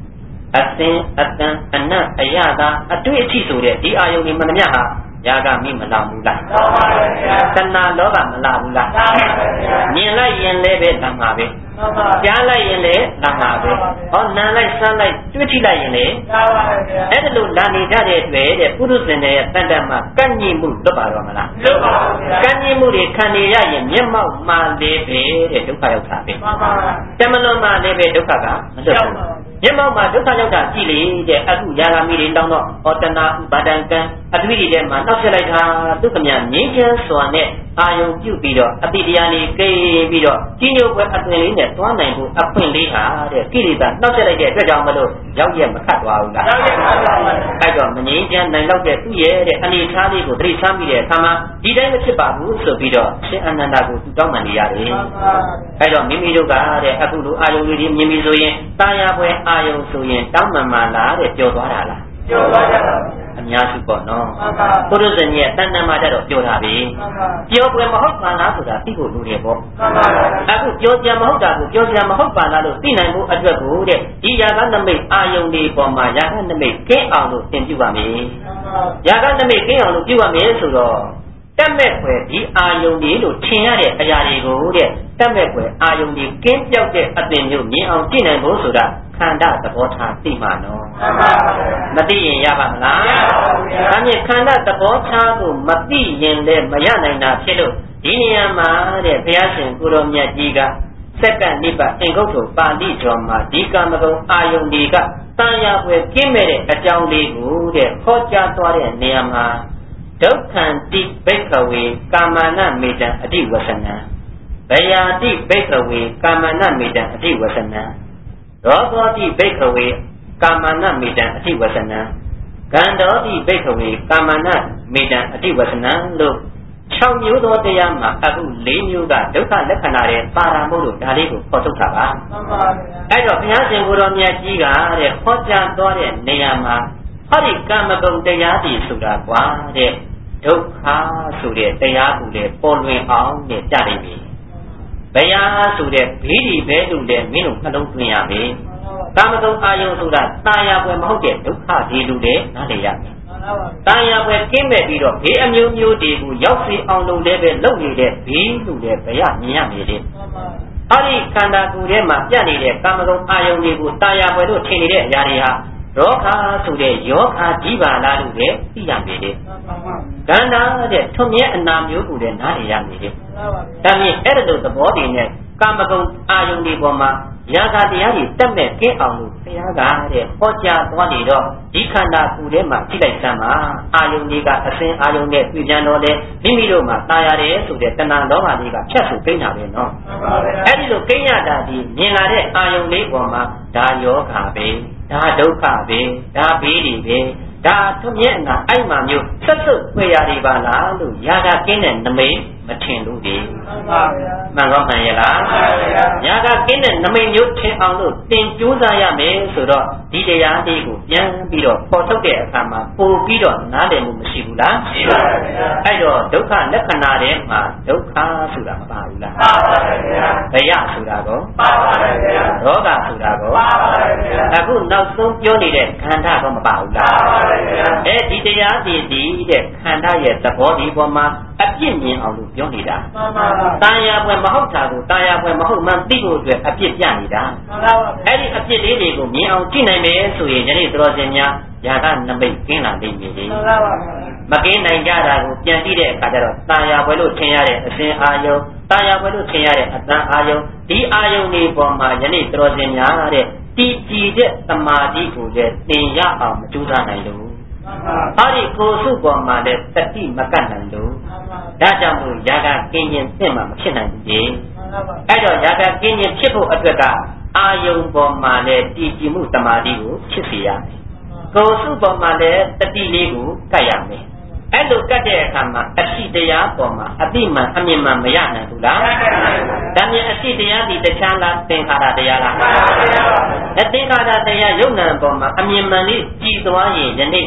S1: အသင်အတန်အနတ်အယတာအတွေ့အထိဆိုတဲ့ဒီအာယုန်တွေမှန်သမျှဟာရာဂမိမလာဘူးလားမှန်ပါဗျာတဏှာလောဘမလာဘူးလားမှန်ပါဗျာမြင်လိုက်ရင်လည်းပဲလာမှာပဲမှန်ပါကြားလိုက်ရင်လည်းလာမှာပဲဟောနားလိုက်စမ်းလိုက်တွေ့ထိလိုက်ရင်လည်းလာပါဗျာအဲ့ဒါလို့လာနေကြတဲ့အတွက်တဲ့ပုရုဇဉ်ရဲ့တဏ္ဍမှာကန့်ညိမှုလွတ်ပါတော့မလားလွတ်ပါဗျာကန့်ညိမှုတွေခံနေရရင်မျက်မှောက်မှာလည်းပဲတဲ့ဒုက္ခရောက်တာပဲမှန်ပါတမလွန်မှာလည်းပဲဒုက္ခကမလွတ်ဘူးမျက်မှောက်မှာဒုက္ခရောက်တာကြည့်လေတဲ့အခုယာဂမိတွေတောင်းတော့ဟောတဏှာဥပါဒံကံအတွေ့အကြုံထဲမှာနှောက်ဆက်လိုက်တာဒုက္ခမြငြိမ်းချမ်းစွာနဲ့အာယုံပြုပြီးတော့အတိတရားလေးကိန်းပြီးတော့ကြီးညိုပွဲအသွင်လေးနဲ့တွားနိုင်ဖို့အခွင့်လေးဟာတဲ့ကိလေသာနှောက်ဆက်လိုက်တဲ့အတွက်ကြောင့်မလို့ရောက်ရက်မခတ်သွားဘူးလားရောက်ရက်ခတ်သွားပါဘူးအဲ့တော့မငြိမ်းချမ်းနိုင်တော့တဲ့သူ့ရဲ့တဲ့အနေထားလေးကိုသတိထားမိတဲ့အခါမှာဒီတိုင်းမဖြစ်ပါဘူးဆိုပြီးတော့ရှင်အနန္ဒကိုသူတောင်းပန်နေရတယ်အဲ့တော့မိမိတို့ကတဲ့အခုလိုအာယုံလေးတွေမြင်ပြီဆိုရင်တာယာပွဲအာယုံဆိုရင်တောင်းပန်မှလားတဲ့ပျော်သွားတာလားပျော်သွားကြပါဘူးအများစုပေါ့နော်ပုရုဇဉ်ရဲ့တဏ္ဍမှာကြတော့ပြောတာပဲပြောပွဲမဟုတ်ပါလားဆိုတာသိဖို့လိုတယ်ပေါ့အခုပြောကြမဟုတ်တာကိုပြောကြမဟုတ်ပါလားလို့သိနိုင်ဖို့အတွက်ကိုတဲ့ဒီယာကနမိတ်အာယုန်ဒီပေါ်မှာယာကနမိတ်ကင်းအောင်လို့သင်ပြုပါမယ်ယာကနမိတ်ကင်းအောင်လို့ပြုပါမယ်ဆိုတော့တက်မဲ့ွယ်ဒီအာယုန်ဒီလို့ထင်ရတဲ့အရာတွေကိုတဲ့တက်မဲ့ွယ်အာယုန်ဒီကင်းပြောက်တဲ့အသင်မျိုးမြင်အောင်ကြည့်နိုင်ဖို့ဆိုတာခန္ဓာသဘောထားသိမှနော်မသိရင်ရပါမလားမရပါဘူးဗျာဒါဖြင့်ခန္ဓာသဘောထားကိုမသိရင်လည်းမရနိုင်တာဖြစ်လို့ဒီနေရာမှာတဲ့ဘုရားရှင်ကိုရောမြတ်ကြီးကစက္ကန့်နိဗ္ဗာန်အင်္ဂုတ္တပါဠိတော်မှာဒီကာမဂုဏ်အာယုန်တွေကတန်ရာွယ်ကင်းမဲ့တဲ့အကြောင်းလေးကိုတဲ့ခေါ်ကြားသွားတဲ့နေရာမှာဒုက္ခံတိဘိက္ခဝေကာမနမေတံအတိဝဆနံဗယာတိဘိက္ခဝေကာမနမေတံအတိဝဆနံရောသောတိဘိက္ခဝေကာမနမေတံအတိဝဆနံဂန္ဓောတိဘိက္ခဝေကာမနမေတံအတိဝဆနံလို့၆မျိုးသောတရားမှာအခု၄မျိုးကဒုက္ခလက္ခဏာတွေပါရမုတ်လို့ဒါလေးကိုခေါ်ထုတ်တာပါမှန်ပါဗျာအဲ့တော့ဘုရားရှင်ကိုယ်တော်မြတ်ကြီးကတဲ့ဟောကြားသွားတဲ့နေရာမှာဟောဒီကာမဂုဏ်တရားတွေဆိုတာကွာတဲ့ဒုက္ခဆိုတဲ့တရားကိုလည်းပေါ်လွင်အောင်နဲ့ကြားနိုင်ပြီဘယဆိုတဲ့ဘေးဒီပဲလို့လည်းမင်းတို့နှလုံးသွင်းရမယ်ကာမဂုဏ်အာယုံဆိုတာတာယာပွဲမဟုတ်တဲ့ဒုက္ခဒီလူတွေနားလည်ရမယ်တာယာပွဲကင်းမဲ့ပြီးတော့ဘေးအမျိုးမျိုးတွေကိုရောက်စီအောင်လုပ်လည်းပဲလုပ်နေတဲ့ဘေးလူတွေဘယမြင်ရမယ်လေအဲဒီခန္ဓာကိုယ်ထဲမှာပြတ်နေတဲ့ကာမဂုဏ်အာယုံတွေကိုတာယာပွဲလို့ထင်နေတဲ့အရာတွေဟာရောဂါဆိုတဲ့ယောဂါကြီးပါလားလို့လည်းသိရမယ်လေကန္တာတဲ့ထွန်မြဲအနာမျိုးကိုလည်းနားလည်ရမယ်လေဒါဖြင့်အဲ့ဒီလိုသဘောတည်နဲ့ကာမဂုဏ်အာယုန်ဒီပေါ်မှာယာဂတရားတွေတက်မဲ့ကင်းအောင်လို့ဘုရားကတဲ့ဟောကြားသွားနေတော့ဒီခန္ဓာကိုယ်ထဲမှာကြည့်လိုက်စမ်းပါအာယုန်တွေကအစဉ်အာယုန်နဲ့ပြည်ပြန်တော့လေမိမိတို့မှာตายရတယ်ဆိုတဲ့တဏှာလောဘလေးကဖြတ်ဆိုကိန်းတာပဲနော်အဲ့ဒီလိုကိန်းရတာဒီမြင်လာတဲ့အာယုန်လေးပေါ်မှာဒါယောဂါပဲဒါဒုက္ခပဲဒါဘေးတွေပဲဒါသူမြဲအနာအဲ့မှာမျိုးဆက်စုပ်ဖွယ်ရာတွေပါလားလို့ယာကကင်းတဲ့နမိတ်မထင်လို့ဒီမှန်ပါဗျာမှန်တော့မှန်ရဲ့လားမှန်ပါဗျာယာကကင်းတဲ့နမိတ်မျိုးထင်အောင်လို့သင်ကြိုးစားရမယ်ဆိုတော့ဒီတရားလေးကိုပြန်ပြီးတော့ပေါ်ထုတ်တဲ့အခါမှာပို့ပြီးတော့နားလည်မှုမရှိဘူးလားရှိပါဗျာအဲ့တော့ဒုက္ခလက္ခဏာထဲမှာဒုက္ခဆိုတာမပါဘူးလားပါပါဗျာဘယဆိုတာကောပါပါဗျာရောဂါဆိုတာကောပါပါဗျာအခုနောက်ဆုံးပြောနေတဲ့ခန္ဓာကောမပါဘူးလားပါပါဗျာအဲဒီတရားဒီဒီတဲ့ခန္ဓာရဲ့သဘောဒီပေါ်မှာအပြစ်မြင်အောင်လို့ပြောနေတာမှန်ပါပါတာယာပွဲမဟုတ်တာကိုတာယာပွဲမဟုတ်မှသိဖို့အတွက်အပြစ်ပြနေတာမှန်ပါပါအဲ့ဒီအပြစ်လေးတွေကိုမြင်အောင်ကြည့်နိုင်မယ်ဆိုရင်ယနေ့တော်စင်များယာကနမိတ်ကင်းလာနိုင်ပြီလေမှန်ပါပါမကင်းနိုင်ကြတာကိုပြန်ကြည့်တဲ့အခါကျတော့တာယာပွဲလို့ထင်ရတဲ့အစဉ်အာယုံတာယာပွဲလို့ထင်ရတဲ့အတန်အာယုံဒီအာယုံတွေပေါ်မှာယနေ့တော်စင်များတဲ့တည်ကြည်တဲ့သမာဓိကိုလည်းသင်ရအောင်မကြိုးစားနိုင်လို့ဟာဒီကိုစုပေါ်မှာလည်းတတိမကတ်နိုင်လို့ဒါကြောင့်မို့ယာကကင်းခြင်းသင်မှမဖြစ်နိုင်ဘူးလေအဲ့တော့ယာကကင်းခြင်းဖြစ်ဖို့အတွက်ကအာယုံပေါ်မှာလည်းတည်ကြည်မှုသမာဓိကိုဖြစ်စေရမယ်ကိုစုပေါ်မှာလည်းတတိလေးကိုကတ်ရမယ်အဲ့လိုကတ်တဲ့အခါမှာအရှိတရားပေါ်မှာအတိမှန်အမြင်မှန်မရနိုင်ဘူးလားဒါမြင်အရှိတရားဒီတခြားလားသင်္ခါရတရားလားအသင်္ခါရတရားယုံနာပေါ်မှာအမြင်မှန်လေးကြည်သွားရင်ယနေ့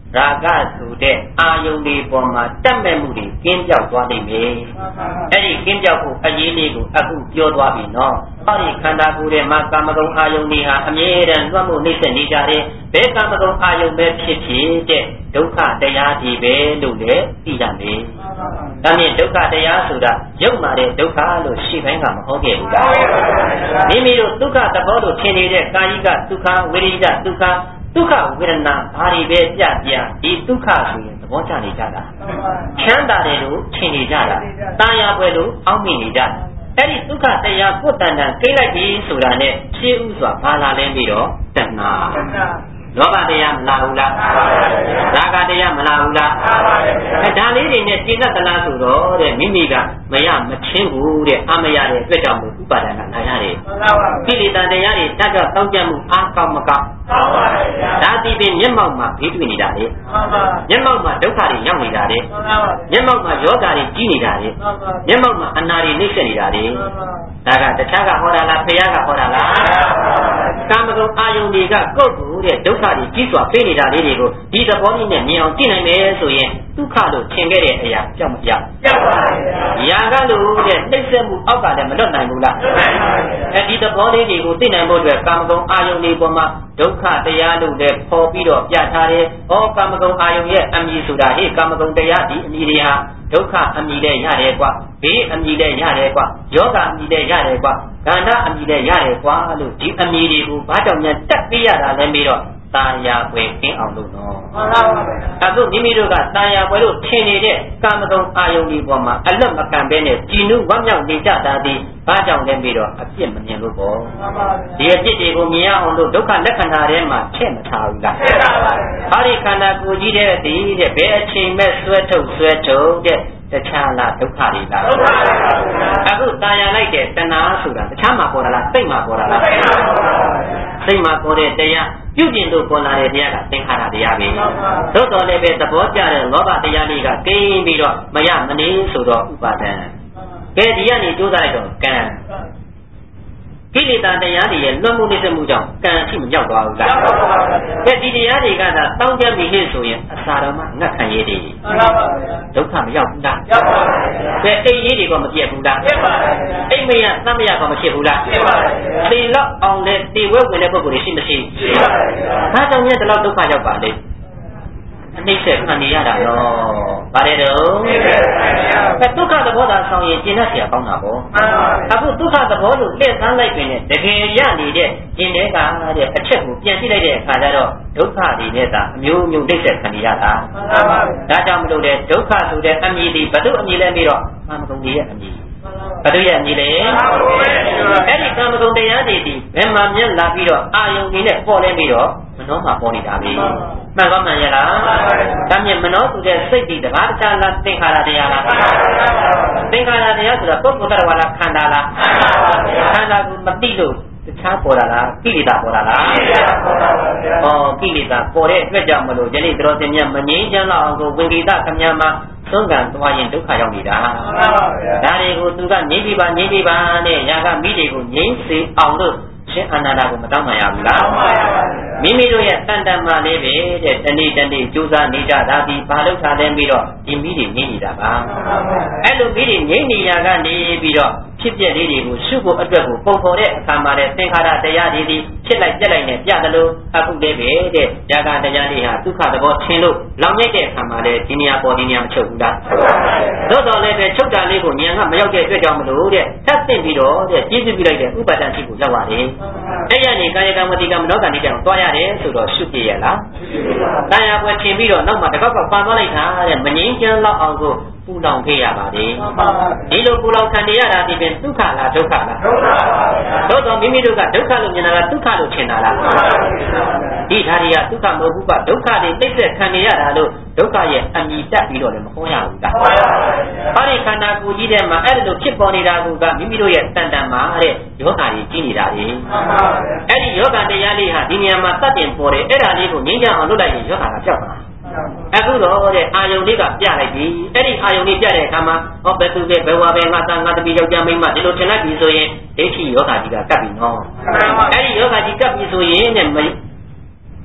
S1: ရာဂဆိုတဲ့အာယုန်ဒီပေါ်မှာတက်မဲ့မှုတွေကင်းပြောက်သွားနိုင်မယ်အဲ့ဒီကင်းပြောက်ဖို့အရေးလေးကိုအခုပြောသွားပြီနော်ဟောဒီခန္ဓာကိုယ်ထဲမှာကာမဂုဏ်အာယုန်တွေဟာအမြဲတမ်းလွှမ်းမိုးနှိမ့်ဆက်နေကြတယ်ဘယ်ကာမဂုဏ်အာယုန်ပဲဖြစ်ဖြစ်တဲ့ဒုက္ခတရားဒီပဲလို့လည်းသိရမယ်ဒါနဲ့ဒုက္ခတရားဆိုတာရုပ်မာတဲ့ဒုက္ခလို့ရှင်းပိုင်းကမဟုတ်ခဲ့ဘူးလားမိမိတို့ဒုက္ခသဘောလို့ထင်နေတဲ့ကာယိကဒုက္ခဝိရိယဒုက္ခဒုက္ခဝေဒနာဘာတွေပဲပြပြဒီဒုက္ခဆိုရင်သဘောကျနေကြတာချမ်းသာတယ်လို့ထင်နေကြတာတာယာပွဲလို့အောက်မြင်နေကြတာအဲ့ဒီဒုက္ခတရားကိုယ်တန်တန်ကိလိုက်ပြီဆိုတာနဲ့ရှင်းဥစွာဘာလာလဲပြီးတော့တဏှာလောဘတရားမလာဘူးလားရာဂတရားမလာဘူးလားအဲဒါလေးတွေနဲ့ရှင်းတတ်လားဆိုတော့တဲ့မိမိကမရမချင်းဘူးတဲ့အမရတဲ့အတွက်ကြောင့်မို့ဥပါဒနာလာရတယ်ကိလေသာတရားတွေတတ်တော့တောင်းကြမှုအားကောင်းမကောင်းဒါဒီပင်မျက်မှောက်မှာဘေးတွေ့နေတာလေမျက်မှောက်မှာဒုက္ခတွေရောက်နေတာလေမျက်မှောက်မှာယောဂါတွေကြီးနေတာလေမျက်မှောက်မှာအနာတွေနှိမ့်ဆက်နေတာလေဒါကတခြားကဟောတာလားဖရာကဟောတာလားကာမဂုဏ်အာယုန်တွေကကိုယ့်ကိုယ်တဲ့ဒုက္ခတွေကြီးစွာပေးနေတာလေးတွေကိုဒီသဘောနဲ့မြင်အောင်ကြည့်နိုင်မယ်ဆိုရင်ဒုက္ခလို့ထင်ခဲ့တဲ့အရာကြောက်မကြောက်ကြောက်ပါဘူး။ရာဂလို့တဲ့နှိမ့်ဆက်မှုအောက်ကလည်းမလွတ်နိုင်ဘူးလား။အဲဒီသဘောလေးတွေကိုသိနိုင်ဖို့အတွက်ကာမဂုဏ်အာယုန်တွေပေါ်မှာဒုက္ခတရားလို့လည်းပေါ်ပြီးတော့ပြထားတယ်။ဩကာမဂုဏ်အာယုန်ရဲ့အမည်ဆိုတာဟေ့ကာမဂုဏ်တရားဒီအမည်တွေဟာဒုက္ခအမည်နဲ့ရတယ်ကွာဘေးအမည်နဲ့ရတယ်ကွာယောဂအမည်နဲ့ရတယ်ကွာကန္တာအမည်နဲ့ရတယ်ကွာလို့ဒီအမည်တွေကိုဘာကြောင့်များတက်ပေးရတာလဲပြီးတော့တာယာပွဲကင်းအောင်လို့နော်မှန်ပါပါအခုမိမိတို့ကတာယာပွဲလို့ထင်နေတဲ့ကာမဂုဏ်အာယုန်ဒီပေါ်မှာအလွတ်မကံပဲနဲ့ကြည်နုဝမ်းမြောက်နေကြတာဒီဘာကြောင့်လဲပြီးတော့အပြစ်မမြင်လို့ပေါ့မှန်ပါပါဒီအပြစ်တွေကိုမြင်ရအောင်လို့ဒုက္ခလက္ခဏာထဲမှာထည့်မထားဘူးလားထည့်ပါပါဟာဒီခန္ဓာကိုယ်ကြီးတဲ့ဒီတဲ့ဘယ်အချိန်မဲ့ဆွဲထုတ်ဆွဲထုတ်တဲ့တခြားလားဒုက္ခတွေလားဒုက္ခပါပါအခုတာယာလိုက်တဲ့တဏှာဆိုတာတခြားမှာပေါ်တာလားစိတ်မှာပေါ်တာလားစိတ်မှာပေါ်တာစိတ်မှာပေါ်တဲ့တရားပြုကျင်လို့ပေါ်လာတဲ့တရားကသင်္ခါရတရားပဲသို့တော်လည်းပဲသဘောကျတဲ့လောဘတရားလေးကကိန်းပြီးတော့မရမနေဆိုတော့ဥပါဒံကဲဒီကနေကြိုးစားလိုက်တော့ကံကိလေသာတရားတွေရဲ့လွတ်မှုနှိမ့်ဆက်မှုကြောင့်ကံအထိမရောက်သွားဘူးလားကဲဒီတရားတွေကသာတောင်းကြပြီဟဲ့ဆိုရင်အစာတော်မှငတ်ခံရည်တွေဒုက္ခမရောက်ဘူးလားရောက်ပါဘူးကဲအိမ်ရေးတွေကမပြတ်ဘူးလားပြတ်ပါဘူးအိမ်မရသမ်းမရကမဖြစ်ဘူးလားဖြစ်ပါဘူးသေလောက်အောင်လဲသေဝဲဝင်တဲ့ပုဂ္ဂိုလ်တွေရှိမရှိရှိပါဘူးဒါကြောင့်ညဒီလောက်ဒုက္ခရောက်ပါလေအနှိမ့်ဆက်ခံရတာတော့ဗါတယ်တော့အဲဒုက္ခသဘောသာဆောင်ရင်ကျင့်တတ်เสียကောင်းတာပေါ့အခုဒုက္ခသဘောလို့လက်သန်းလိုက်ပင်နဲ့တကယ်ရနေတဲ့ကျင့်တဲ့ကတဲ့အချက်ကိုပြန်ကြည့်လိုက်တဲ့အခါကျတော့ဒုက္ခတွေနဲ့သာအမျိုးမျိုးနှိမ့်ဆက်ခံရတာဒါကြောင့်မလို့လေဒုက္ခဆိုတဲ့အမည်ဒီဘု து အမည်လဲပြီးတော့ကာမဂုဏ်ရဲ့အမည်ဘု து ရဲ့အမည်လေအဲ့ဒီကာမဂုဏ်တရားတွေဒီဘယ်မှာမြင်လာပြီးတော့အာယုန်ကြီးနဲ့ပေါ်လဲပြီးတော့မနှောမှာပေါ်နေတာပဲမှန်ကောမှန်ရလားဒါမြင်မနှောဆိုတဲ့စိတ်ဒီတကားတခြားလားသင်္ခါရတရားလားသင်္ခါရတရားဆိုတာပုဂ္ဂိုလ်တရားလားခန္ဓာလားခန္ဓာကိုမသိလို့တခြားပေါ်တာလားကိလေသာပေါ်တာလားကိလေသာပေါ်တာပါဗျာဟောကိလေသာပေါ်တဲ့အတွက်ကြောင့်မလို့ယနေ့တော်စင်မြတ်မငြိမ်းချမ်းလောက်အောင်ကိုဝိကိတခမညာမှာသုံးကံသွားရင်ဒုက္ခရောက်နေတာမှန်ပါပါဗျာဒါတွေကိုသူကငြိမ်းပြပါငြိမ်းပြပါနဲ့ຢာကမိတွေကိုငြိမ်းစေအောင်လို့ရှင်အနန္ဒာကိုမတောင်းနိုင်ရဘူးလားမှန်ပါပါမိမိတို့ရဲ့တန်တန်မှလေးပဲတဲ့တနေ့တနေ့ကြိုးစားနေကြတာဒီဘာလို့ထားလဲပြီးတော့ဒီမိတွေငြိမ်းနေတာပါအဲ့လိုမိတွေငြိမ်းနေရကနေပြီးတော့ဖြစ်ပျက်လေးတွေကိုရှုဖို့အတွက်ကိုပုံဖော်တဲ့အခါမှာတဲ့သင်္ခါရတရားတွေဒီဖြစ်လိုက်ပြက်လိုက်နဲ့ပြတယ်လို့အခုလည်းပဲတဲ့ຢာကတရားတွေဟာဒုက္ခသဘောထင်လို့လောင်မြိုက်တဲ့အခါမှာလည်းဒီနေရာပေါ်ဒီနေရာမချုပ်ဘူးလားသို့တော်လည်းပဲချုပ်တာလေးကိုဉာဏ်ကမရောက်တဲ့အတွက်ကြောင့်မလို့တဲ့ထပ်သိပြီးတော့တဲ့ပြည့်စုံပြလိုက်တဲ့ဥပါဒဏ်ရှိကိုရောက်ရတယ်အဲ့ရနေကာယကံဝတိကံမနောကံဒီကြောင့်တွားရတယ်ဆိုတော့ရှုပြရလားတန်ရာပွဲထင်ပြီးတော့နောက်မှတစ်ခေါက်ကပန်သွားလိုက်တာတဲ့မငြိမ်းချမ်းလောက်အောင်ကိုပူလောင်ခဲ့ရပါတယ်ဒီလိုပူလောင်ခံရတာဒီပင်ဒုက္ခလားဒုက္ခလားဒုက္ခပါဗျာတော့တော့မိမိတို့ကဒုက္ခလို့မြင်တာလားဒုက္ခလို့ထင်တာလားဒီဓာရီကဒုက္ခမဟုတ်ဘူးကဒုက္ခတွေသိတဲ့ခံရတာလို့ဒုက္ခရဲ့အမြည်တက်ပြီးတော့လည်းမဟောရဘူးလားဟောဒီခန္ဓာကိုယ်ကြီးထဲမှာအဲ့ဒါလိုဖြစ်ပေါ်နေတာကမိမိတို့ရဲ့တန်တန်မှာတဲ့ယောဂါတွေကြီးနေတာလေအဲ့ဒီယောဂတရားလေးဟာဒီနေရာမှာတတ်တင်ပေါ်တယ်အဲ့ဒါလေးကိုငြိမ်းချမ်းအောင်လုပ်လိုက်ရင်ယောဂါကပြောက်သွားအခုတော့တဲ့အာယုန်လေးကပြလိုက်ပြီအဲ့ဒီအာယုန်လေးပြတဲ့အခါမှာဟောဘယ်သူပဲဘယ်ဝါပဲငါသားငါတပည့်ယောက်ျားမိန်းမဒီလိုထင်လိုက်ပြီဆိုရင်ဒိဋ္ဌိယောဂါကြီးကကပ်ပြီနော်အဲ့ဒီယောဂါကြီးကပ်ပြီဆိုရင်တဲ့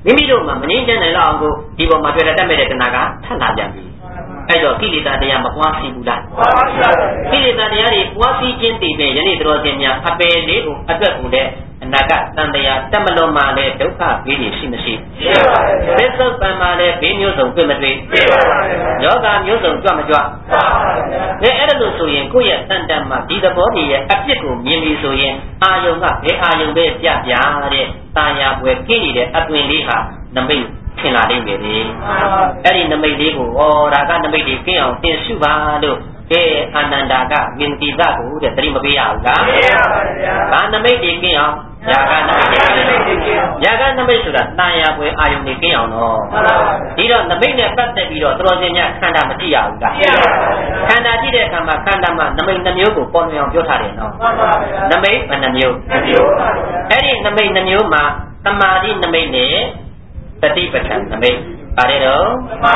S2: မိမိတို့မှာမငြိမ်းချမ်းနိုင်တော့အောင်ကိုဒီပေါ်မှာတွေ့ရတတ်မဲ့တဲ့တဏှာကထပ်လာပြန်ပြီအဲ့တော့ကိလေသာတရားမပွားစီဘူးလားကိလေသာတရားတွေပွားစီခြင်းတည်တဲ့ယနေ့တော်စင်များအပယ်လေးကိုအတွက်ကိုလည်းအနာကတန်တရားတက်မလွန်မှလည်းဒုက္ခဘေးတွေရှိမရှိရှိပါဘူးသစ္ဆုတ်ပံမှာလည်းဘေးမျိုးစုံတွေ့မတွေ့ရှိပါဘူးယောဂမျိုးစုံကြွမကြွပါဘူးအဲအဲ့ဒါလို့ဆိုရင်ကိုယ့်ရဲ့တန်တန်မှာဒီသဘောတည်းရဲ့အပြစ်ကိုမြင်ပြီဆိုရင်အာယုံကဘယ်အာယုံပဲပြပြတဲ့တာယာပွဲကင်းနေတဲ့အသွင်လေးဟာနမိတ်ထင်လာနိုင်တယ်လေအဲ့ဒီနမိတ်လေးကိုဩဒါကနမိတ်တွေကင်းအောင်သင်ရှုပါလို့ကဲအာနန္ဒာကမြင်တိသကိုတဲ့သတိမပေးရဘူးလားမပေးရပါဘူးဗျာဘာနမိတ်တွေကင်းအောင်ယာကနမိတ်တွေကင်းယာကနမိတ်ဆိုတာတာယာပွဲအာယုန်တွေကင်းအောင်တော့ဒီတော့နမိတ်နဲ့ပတ်သက်ပြီးတော့တော်စင်များခန္ဓာမကြည့်ရဘူးလားခန္ဓာကြည့်တဲ့အခါမှာခန္ဓာမှာနမိတ်နှမျိုးကိုပေါ်လွင်အောင်ပြောထားတယ်နော်နမိတ်ဘယ်နှမျိုးနှမျိုးအဲ့ဒီနမိတ်နှမျိုးမှာသမာဓိနမိတ်နဲ့တတိပဋ္ဌာန်နမိတ်ပါတယ်တော့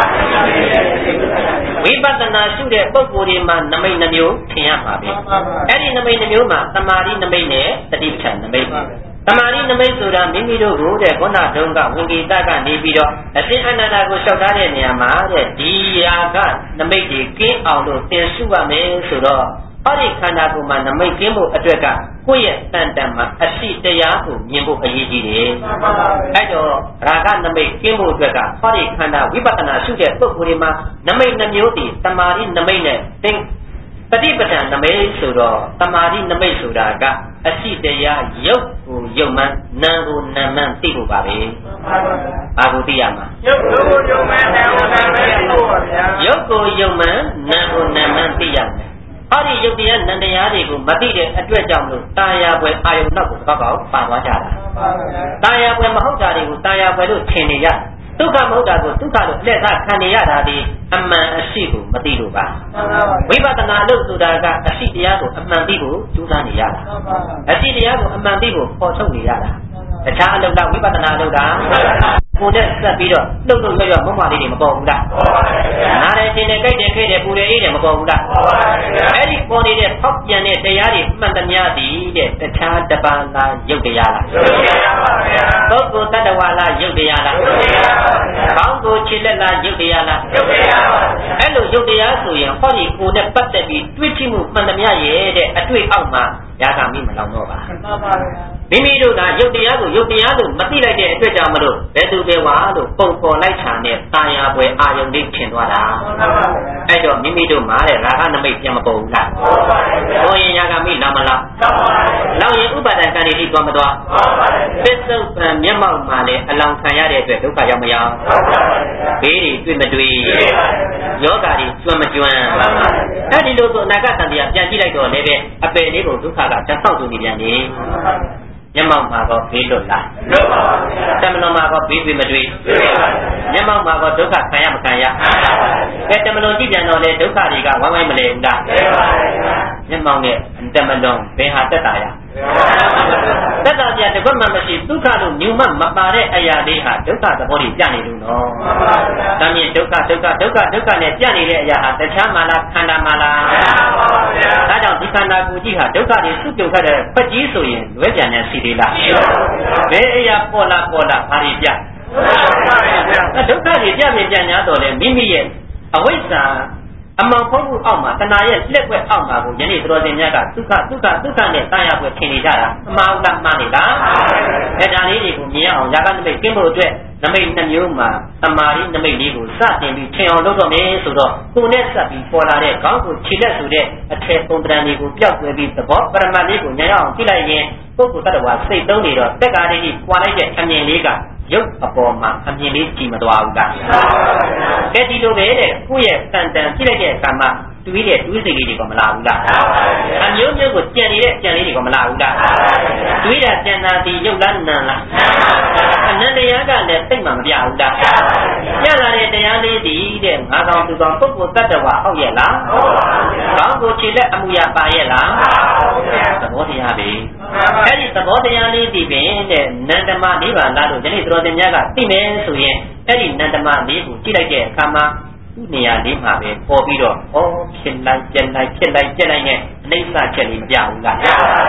S2: ဝိပဿနာရှုတဲ့ပုဂ္ဂိုလ်တွေမှာနမိတ်နှမျိုးထင်ရမှာပဲအဲ့ဒီနမိတ်နှမျိုးမှာသမာဓိနမိတ်နဲ့တတိပဋ္ဌာန်နမိတ်သမာဓိနမိတ်ဆိုတာမိမိတို့ကိုတဲ့ခုနတုန်းကဝိကိတကနေပြီးတော့အရှင်အနန္ဒာကိုလျှောက်ထားတဲ့နေရာမှာတဲ့ဒီယာကနမိတ်တွေကင်းအောင်လို့သင်ရှုရမယ်ဆိုတော့အဲ့ဒီခန္ဓာကိုယ်မှာနမိတ်ကင်းဖို့အတွက်ကကိုယ့်ရဲ့တန်တန်မှာအရှိတရားကိုမြင်ဖို့အရေးကြီးတယ်။အဲ့တော့ရာဂနမိတ်ကင်းဖို့အတွက်ကအဲ့ဒီခန္ဓာဝိပဿနာရှုတဲ့ပုဂ္ဂိုလ်တွေမှာနမိတ်နှမျိုးတည်တမာတိနမိတ်နဲ့သင်ပฏิပဒံနမိတ်ဆိုတော့တမာတိနမိတ်ဆိုတာကအရှိတရားရုပ်ကိုရုပ်မှန်နာမ်ကိုနာမ်မှန်သိဖို့ပါပဲ။ဘာကိုသိရမှာရုပ်ကိုရုပ်မှန်နာမ်ကိုနာမ်မှန်သိဖို့ပါဗျာ။ရုပ်ကိုရုပ်မှန်နာမ်ကိုနာမ်မှန်သိရမယ်အဲ့ဒီယုတ်တရားနန္တရားတွေကိုမသိတဲ့အတွက်ကြောင့်လို့တာယာပွဲအာယုံနောက်ကိုကောက်ကောက်ပါသွားကြတာတာယာပွဲမဟုတ်တာတွေကိုတာယာပွဲလို့ထင်နေရဒုက္ခမဟုတ်တာကိုဒုက္ခလို့လက်သာခံနေရတာဒီအမှန်အရှိကိုမသိလို့ပါဝိပဿနာလို့ဆိုတာကအရှိတရားကိုအမှန်သိဖို့ကြိုးစားနေရတာအရှိတရားကိုအမှန်သိဖို့ပေါ်ထုတ်နေရတာတခြားအလုပ်ကဝိပဿနာလုပ်တာကိုယ်နဲ့ဆက်ပြီးတော့လှုပ်လှုပ်ရွရွမမလေးတွေမပေါ်ဘူးလားပေါ်ပါဗျာနားတယ်ကျင်တယ်ကြိုက်တယ်ခဲတယ်ပူတယ်အေးတယ်မပေါ်ဘူးလားပေါ်ပါဗျာအဲ့ဒီပေါ်နေတဲ့ဖောက်ပြန်တဲ့တရားတွေမှန်သမျှသည်တဲ့တခြားတပါးလားရုပ်တရားလားရုပ်တရားပါဗျာပုဂ္ဂိုလ်တ attva လားရုပ်တရားလားရုပ်တရားပါဗျာကောင်းကိုခြေလက်လားရုပ်တရားလားရုပ်တရားပါဗျာအဲ့လိုရုပ်တရားဆိုရင်ဟောဒီကိုယ်နဲ့ပတ်သက်ပြီးတွေးကြည့်မှုမှန်သမျှရဲ့တဲ့အတွေ့အောက်မှာရာဂမိမလောင်တော့ပါမှန်ပါဗျာမိမိတို့ကရုပ်တရားကိုရုပ်တရားလို့မသိလိုက်တဲ့အတွက်ကြောင့်မလို့ဘယ်သူပဲဝါလို့ပုံပေါ်လိုက်ချာနဲ့တာယာပွဲအာယုန်လေးထင်သွားတာအဲ့တော့မိမိတို့မှာတဲ့ရာဂနမိတ်ပြန်မပေါ်ဘူးလားပေါ်ပါဘူးပေါ်ရင်ရာဂမိလာမလားပေါ်ပါဘူးလောက်ရင်ဥပါဒံကံတွေထိသွားမသွားပေါ်ပါဘူးသစ္ဆုတ်ပံမျက်မှောက်မှာလည်းအလောင်ခံရတဲ့အတွက်ဒုက္ခရောက်မရောက်ပေါ်ပါဘူးဘေးတွေတွေ့မတွေ့ယောဂါတွေကျွမ်းမကျွမ်းအဲ့ဒီလိုဆိုအနာဂတ်တန်တရားပြန်ကြည့်လိုက်တော့လည်းပဲအပယ်လေးကိုဒုက္ခကတဆောက်တူနေပြန်နေမျက်မှောက်မှာတော့ဘေးလွတ်လားလွတ်ပါဘူးဗျာတမလွန်မှာတော့ဘေးတွေမတွေ့တွေ့ပါဘူးမျက်မှောက်မှာတော့ဒုက္ခခံရမခံရခံရပါဘူးကဲတမလွန်ကြည့်ပြန်တော့လေဒုက္ခတွေကဝိုင်းဝိုင်းမလဲဘူးလားလဲပါဘူးဗျာမျက်မှောက်နဲ့တမလွန်ဘယ်ဟာတက်တာရတက်တာပြတကွမှမရှိဒုက္ခလို့ညူမမပါတဲ့အရာလေးဟာဒုက္ခသဘောကြီးပြနေလို့နော်မှန်ပါဗျာဒါမြင်ဒုက္ခဒုက္ခဒုက္ခဒုက္ခနဲ့ပြနေတဲ့အရာဟာတခြားမှလားခန္ဓာမှလားမှန်ပါဗျာဒါကြောင့်ဒီခန္ဓာကိုယ်ကြီးဟာဒုက္ခတွေစုပြုံခဲ့တဲ့ပကြီးဆိုရင်လွဲပြန်နေစီသေးလားမရှိပါဘူးဘယ်အရာပေါ်လာပေါ်လာဘာတွေပြဒုက္ခတွေပြမြင်ပြန်냐တော့လေမိမိရဲ့အဝိဇ္ဇာအမှန်ဖုံးမှုအောက်မှာတဏှာရဲ့လက်ွက်အောက်မှာကိုယနေ့တော်စင်များကဒုက္ခဒုက္ခဒုက္ခနဲ့တာယာပွဲထင်နေကြတာအမှားလားမှားနေလားအဲဒါလေးတွေကိုမြင်အောင်ယာကနမိတ်ကျင်းဖို့အတွက်နမိတ်နှမျိုးမှာသမာဓိနမိတ်လေးကိုစတင်ပြီးထင်အောင်လုပ်တော့မယ်ဆိုတော့ကိုယ်နဲ့ဆက်ပြီးပေါ်လာတဲ့ခေါင်းကိုခြေလက်ဆိုတဲ့အထည်ပုံတံတွေကိုပျောက်ကွယ်ပြီးသဘောပရမတ်လေးကိုညံ့အောင်ကြည့်လိုက်ရင်ပုဂ္ဂိုလ်တ attva စိတ်သုံးနေတော့တက်ကားလေးကြီးပွာလိုက်တဲ့အမြင်လေးကရုပ်အပေါ်မှာအမြင်လေးကြည့်မသွားဘူးလားကဲဒီလိုပဲတဲ့ကိုယ့်ရဲ့တန်တန်ကြည့်လိုက်တဲ့အခါမှာတွေးတဲ့တွေးစိတ်လေးတွေကမလာဘူးလားအမျိုးမျိုးကိုကြံနေတဲ့ကြံလေးတွေကမလာဘူးလားတွေးတာကြံတာဒီရုပ်လားနာမ်လားအနန္တရားကလည်းသိမှမပြဘူးလားပြလာတဲ့တရားလေးဒီတဲ့ငါကောင်သူကောင်ပုဂ္ဂိုလ်တ attva ဟုတ်ရဲ့လားကောင်းကိုခြေလက်အမှုရပါရဲ့လားသဘောတရားပဲအဲ့ဒီသဘောတရားလေးဒီပင်တဲ့နန္တမနိဗ္ဗာန်လားလို့ယနေ့တော်စင်များကသိမယ်ဆိုရင်အဲ့ဒီနန္တမလေးကိုကြည့်လိုက်တဲ့အခါမှာသူ့နေရာလေးမှာပဲပေါ်ပြီးတော့ဩဖြစ်လိုက်ပြက်လိုက်ဖြစ်လိုက်ပြက်လိုက်နဲ့အနိစ္စချက်လေးမပြဘူးလား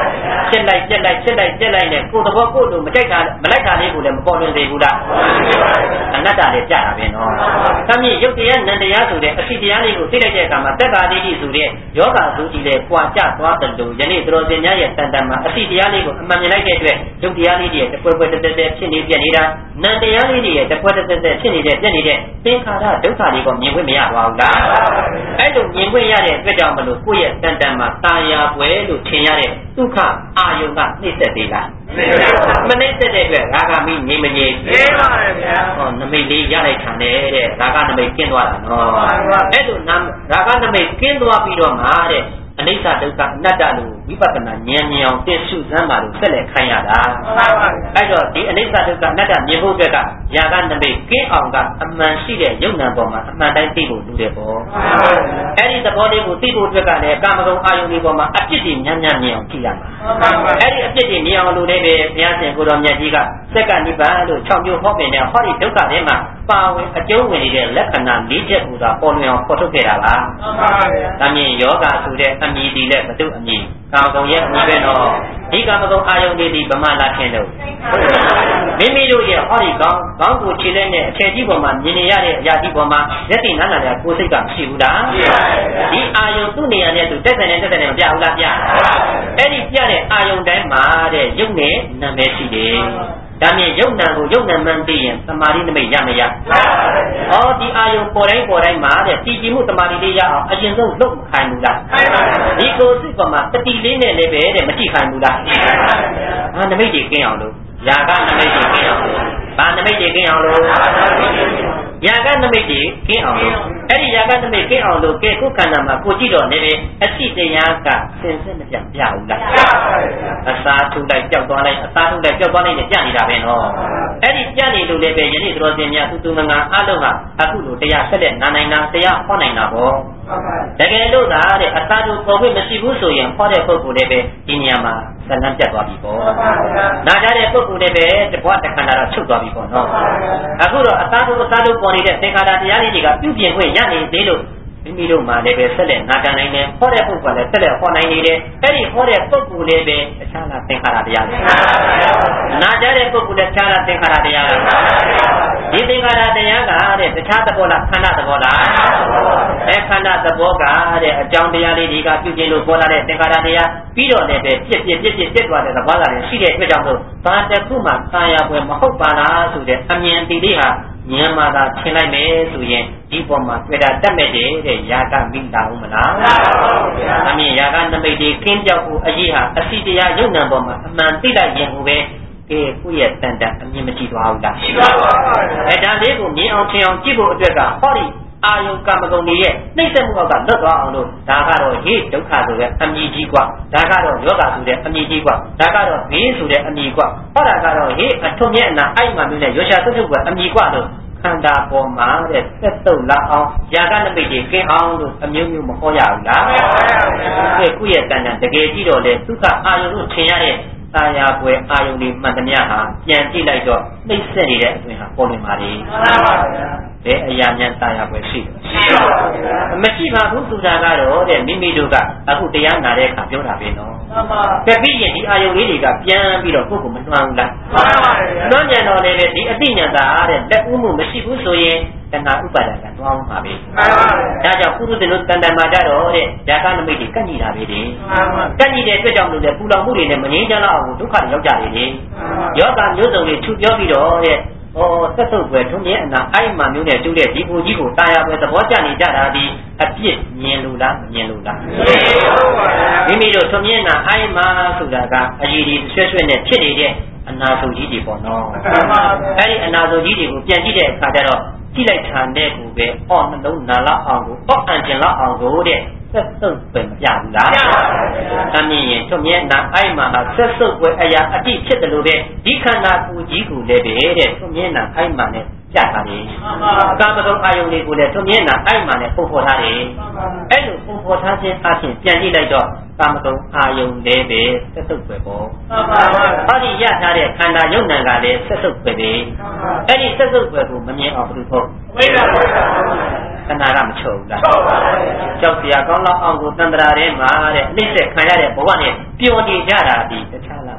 S2: ဖြစ်လိုက်ပြက်လိုက်ဖြစ်လိုက်ပြက်လိုက်နဲ့ကိုယ်သဘောကိုယ်လိုမကြိုက်တာမလိုက်တာလေးကိုလည်းမပေါ်လွင်သေးဘူးလားအနတ္တလေးပြတာပဲနော်။ဒါမြင်ရုပ်တရားနံတရားဆိုတဲ့အစီတရားလေးကိုသိလိုက်တဲ့အခါမှာသက်သာလေးကြီးဆိုတဲ့ယောဂဆိုကြည့်လေကြွာကြသွားတယ်လို့ယနေ့သတော်စင်များရဲ့တန်တန်မှာအစီတရားလေးကိုအမှန်မြင်လိုက်တဲ့အတွက်ရုပ်တရားလေးတွေတပွဲပွဲတက်တက်ဖြစ်နေပြနေတာနံတရားလေးတွေရဲ့တပွဲတက်တက်ဖြစ်နေတဲ့ပြက်နေတဲ့သင်္ခါရဒုက္ခတွေကိုမြင်ခွင့်မရပါဘူးလား။အဲ့လိုမြင်ခွင့်ရတဲ့အတွက်ကြောင့်မလို့ကိုယ့်ရဲ့တန်တန်မှာတာယာပွဲလို့ထင်ရတဲ့ဒုက္ခအာယုံကနှိမ့်ဆက်သေးလားမနှိမ့်ဆက်တဲ့အတွက်ရာဂမိငြိမ်မငြိမ်သိပါရဲ့ဗျာဟောနမိတ်လေးရလိုက်ခံတယ်တဲ့ရာဂနမိတ်ကျင်းသွားတာနော်အဲ့လိုနာရာဂနမိတ်ကျင်းသွားပြီးတော့မှတဲ့အနိစ္စဒုက္ခအနတ္တလို့ဝိပဿနာဉာဏ်မြင်အောင်သိစုစမ်းပါလို့ဆက်လက်ခိုင်းရတာအဲ့တော့ဒီအနိစ္စဒုက္ခအနတ္တမြင်ဖို့အတွက်ကရာဂနမိတ်ကျင်းအောင်ကအမှန်ရှိတဲ့ယုံနာပေါ်မှာအမှန်တိုင်းသိဖို့လိုတယ်ပေါ့အဲ့ဒီသဘောလေးကိုသိဖို့အတွက်ကလည်းကာမဂုဏ်အာယုန်ဒီပေါ်မှာအပြစ်တွေညံ့ညံ့မြင်အောင်ကြည့်ရမှာအဲ့ဒီအပြစ်တွေမြင်အောင်လို့လည်းပဲဘုရားရှင်ကိုတော်မြတ်ကြီးကစက္ကနိဗ္ဗာန်လို့၆မျိုးဟောပင်တဲ့ဟောဒီဒုက္ခထဲမှာပါဝင်အကျုံးဝင်နေတဲ့လက္ခဏာ၄ချက်ကိုသာပေါ်လွင်အောင်ဖော်ထုတ်ခဲ့တာပါဒါမြင်ယောဂဆိုတဲ့အမည်ဒီလက်ဘု து အမည်ကာမဂုဏ်ရဲ့အမည်ပဲတော့ဒီကာမဂုဏ်အာယုန်တွေဒီဗမာလာခင်တော့မိမိတို့ရဲ့ဟောဒီကောင်းကောင်းကိုခြေလက်နဲ့အခြေကြီးပေါ်မှာမြင်နေရတဲ့အရာကြီးပေါ်မှာလက်သိနာနာတဲ့ကိုယ်စိတ်ကမရှိဘူးလားဒီအာယုန်သူ့နေရာနဲ့သူတက်တယ်နဲ့တက်တယ်နဲ့မပြဘူးလားပြအဲ့ဒီပြတဲ့အာယုန်တိုင်းမှာတဲ့ရုပ်နဲ့နာမည်ရှိတယ်ဒါမြင်ယုတ်နံကိုယုတ်နံမှန်သိရင်သမာဓိနမိတ်ရမရဟောဒီအာယုံပေါ်တိုင်းပေါ်တိုင်းမှာတဲ့တည်ကြည်မှုသမာဓိလေးရအောင်အရင်ဆုံးလုပ်ခိုင်းဘူးလားဒီကိုယ်စိတ်ပေါ်မှာတတိလေးနဲ့လည်းပဲတဲ့မတိခိုင်းဘူးလားဟာနမိတ်ကြီးကင်းအောင်လို့ယာကနမိတ်ကြီးကင်းအောင်လို့ဘာနမိတ်ကြီးကင်းအောင်လို့ယာကနမိတ်ကြီးကင်းအောင်လို့အဲ့ဒီယာကနမိတ်ကင်းအောင်လို့ကဲကိုယ်ခန္ဓာမှာကိုကြည့်တော့နေတယ်အစိတရားကစင်စစ်မပြတ်ပြဘူးလားအစာထုတ်လိုက်ကြောက်သွားလိုက်အစာထုတ်လိုက်ကြောက်သွားလိုက်နဲ့ကြနေတာပဲနော်အဲ့ဒီကြနေလို့လည်းပဲယနေ့သတော်စင်များသူသူငငါအားလုံးဟာအခုလိုတရားဆက်လက်နာနိုင်တာတရားဟောနိုင်တာပေါ့တကယ်လို့သာတဲ့အစာတို့ပေါ်ခွင့်မရှိဘူးဆိုရင်ဟောတဲ့ပုဂ္ဂိုလ်လည်းပဲဒီနေရာမှာဇလန်းပြတ်သွားပြီပေါ့နာကြတဲ့ပုဂ္ဂိုလ်လည်းပဲတပွားတခန္ဓာတော့ချုပ်သွားပြီပေါ့နော်အခုတော့အစာတို့အစာတို့ပေါ်နေတဲ့သင်္ခါရတရားလေးတွေကပြုပြင်ခွင့်ရနေသေးလို့မိမိတို့မှလည်းပဲဆက်လက်နာကြနိုင်တယ်ဟောတဲ့ပုဂ္ဂိုလ်လည်းဆက်လက်ဟောနိုင်နေတယ်အဲ့ဒီဟောတဲ့ပုဂ္ဂိုလ်လည်းပဲအခြားလားသင်္ခါရတရားတွေနာကြတဲ့ပုဂ္ဂိုလ်လည်းအခြားလားသင်္ခါရတရားတွေဒီသင်္ခါရတရားကတဲ့တခြားသဘောလားခန္ဓာသဘောလားအဲခန္ဓာသဘောကတဲ့အကြောင်းတရားလေးတွေကပြုကျင်လို့ပေါ်လာတဲ့သင်္ခါရတရားပြီးတော့လည်းပဲပြစ်ပြစ်ပြစ်ပြစ်ပြစ်သွားတဲ့သဘောသားတွေရှိတဲ့အတွက်ကြောင့်မို့ဘာတခုမှသာယာပွဲမဟုတ်ပါလားဆိုတဲ့အမြင်အတိလေးဟာဉာဏ်မှာသာထင်လိုက်မယ်ဆိုရင်ဒီပေါ်မှာတွေ့တာတတ်မဲ့တဲ့ယာကမိတာဦးမလားမှန်ပါဗျာအမြင်ယာကနမိတ်တွေကင်းပြောက်ဖို့အရေးဟာအစီတရားယုံနာပေါ်မှာအမှန်သိလိုက်ရင်ဟိုပဲကဲကိုယ့်ရဲ့တန်တန်အမြင်မရှိသွားဘူးလားရှိပါပါအဲဒါလေးကိုမြင်အောင်ထင်အောင်ကြည့်ဖို့အတွက်ကဟောဒီအာယုံကာမဂုဏ်တွေရဲ့နှိမ့်ဆက်မှုအောက်ကလွတ်သွားအောင်လို့ဒါကတော့ဟေ့ဒုက္ခဆိုတဲ့အမြင်ကြီးกว่าဒါကတော့ယောဂဆိုတဲ့အမြင်ကြီးกว่าဒါကတော့ဘေးဆိုတဲ့အမြင်กว่าဟောတာကတော့ဟေ့အထွတ်မြတ်အနာအဲ့မှမျိုးနဲ့ရောရှာသုတ်သုတ်ကအမြင်กว่าလို့ခန္ဓာပေါ်မှာတဲ့သက်သုတ်လာအောင်ယာကနမိတ်တွေကင်းအောင်လို့အမျိုးမျိုးမဟောရဘူးလားမှန်ပါဗျာကဲကိုယ့်ရဲ့တန်တန်တကယ်ကြည့်တော့လေဒုက္ခအာယုံလို့ထင်ရတဲ့သာယာပွဲအာယုန်ဒီမှန်သမျှဟာပြန်ကြည့်လိုက်တော့နှိမ့်ဆက်နေတဲ့အသွင်ဟာပေါ်လွင်ပါလေမှန်ပါဗျာဘယ်အရာများသာယာပွဲရှိတယ်ရှိပါဗျာမရှိပါဘူးဆိုတာကတော့တဲ့မိမိတို့ကအခုတရားနာတဲ့အခါပြောတာပဲနော်မှန်ပါတပည့်ရင်ဒီအာယုန်လေးတွေကပြန်ပြီးတော့ကိုယ့်ကိုမနှွမ်းဘူးလားမှန်ပါဗျာနှွမ်းပြန်တော့လည်းဒီအသိဉာဏ်သာတဲ့လက်ဦးမှုမရှိဘူးဆိုရင်တဏှာဥပါဒကတွားအောင်ပါပဲမှန်ပါဗျာဒါကြောင့်ပုရုသေတို့တန်တန်မှာကြတော့တဲ့ဇာကနမိတ်တွေကတ်ညီတာပဲလေမှန်ပါကတ်ညီတဲ့အတွက်ကြောင့်လို့လေပူလောင်မှုတွေနဲ့မငြိမ်းချမ်းတော့အောင်ဒုက္ခတွေရောက်ကြတယ်လေယောဂမျိုးစုံတွေထူပြောပြီးတော့တဲ့ဩသက်သုတ်ွယ်ထုံးမြဲအနာအဲ့မှမျိုးနဲ့တူတဲ့ဒီကိုကြီးကိုတာယာပဲသဘောကျနေကြတာဒီအပြစ်မြင်လို့လားမမြင်လို့လားမိမိတို့ထုံးမြဲအနာအဲ့မှဆိုတာကအရေးဒီဆွဲဆွဲနဲ့ဖြစ်နေတဲ့အနာဆုံးကြီးတွေပေါ့နော်အဲ့ဒီအနာဆုံးကြီးတွေကိုပြန်ကြည့်တဲ့အခါကျတော့ကြည့်လိုက်တာနဲ့ကိုပဲဟောနှလုံးနာလောက်အောင်ကိုဟောအန်ကျင်လောက်အောင်ကိုတဲ့ဆက်စုပ်ပဲမပြဘူးလားပြပါဘူးအမြင်ရင်တို့မြဲနာအဲ့မှာဆက်စုပ်ပွဲအရာအတိဖြစ်တယ်လို့ပဲဒီခန္ဓာကိုယ်ကြီးကိုလည်းပဲတဲ့တို့မြဲနာအဲ့မှာနဲ့ကြတာလေကာမဂုဏ်အာယုန်လေးကိုလည်းတို့မြဲနာအဲ့မှာနဲ့ပုံဖော်ထားတယ်အဲ့လိုပုံဖော်ထားခြင်းအပြင်ပြန်ကြည့်လိုက်တော့ကာမဂုဏ်အာယုန်လေးပဲဆက်စုပ်ပဲပေါ့မှန်ပါပါဟောဒီရထားတဲ့ခန္ဓာယုံ nant ကလည်းဆက်စုပ်ပဲလေအဲ့ဒီဆက်စုပ်ပဲကိုမမြင်အောင်ဘယ်လိုဖို့ဝိပါပါခန္ဓာကမချုပ်ဘူးလားချုပ်ပါပါကြောက်စရာကောင်းလောက်အောင်ကိုတန္တရာထဲမှာတဲ့အနှိမ့်ဆက်ခံရတဲ့ဘဝနဲ့ပျော်နေကြတာဒီတခြ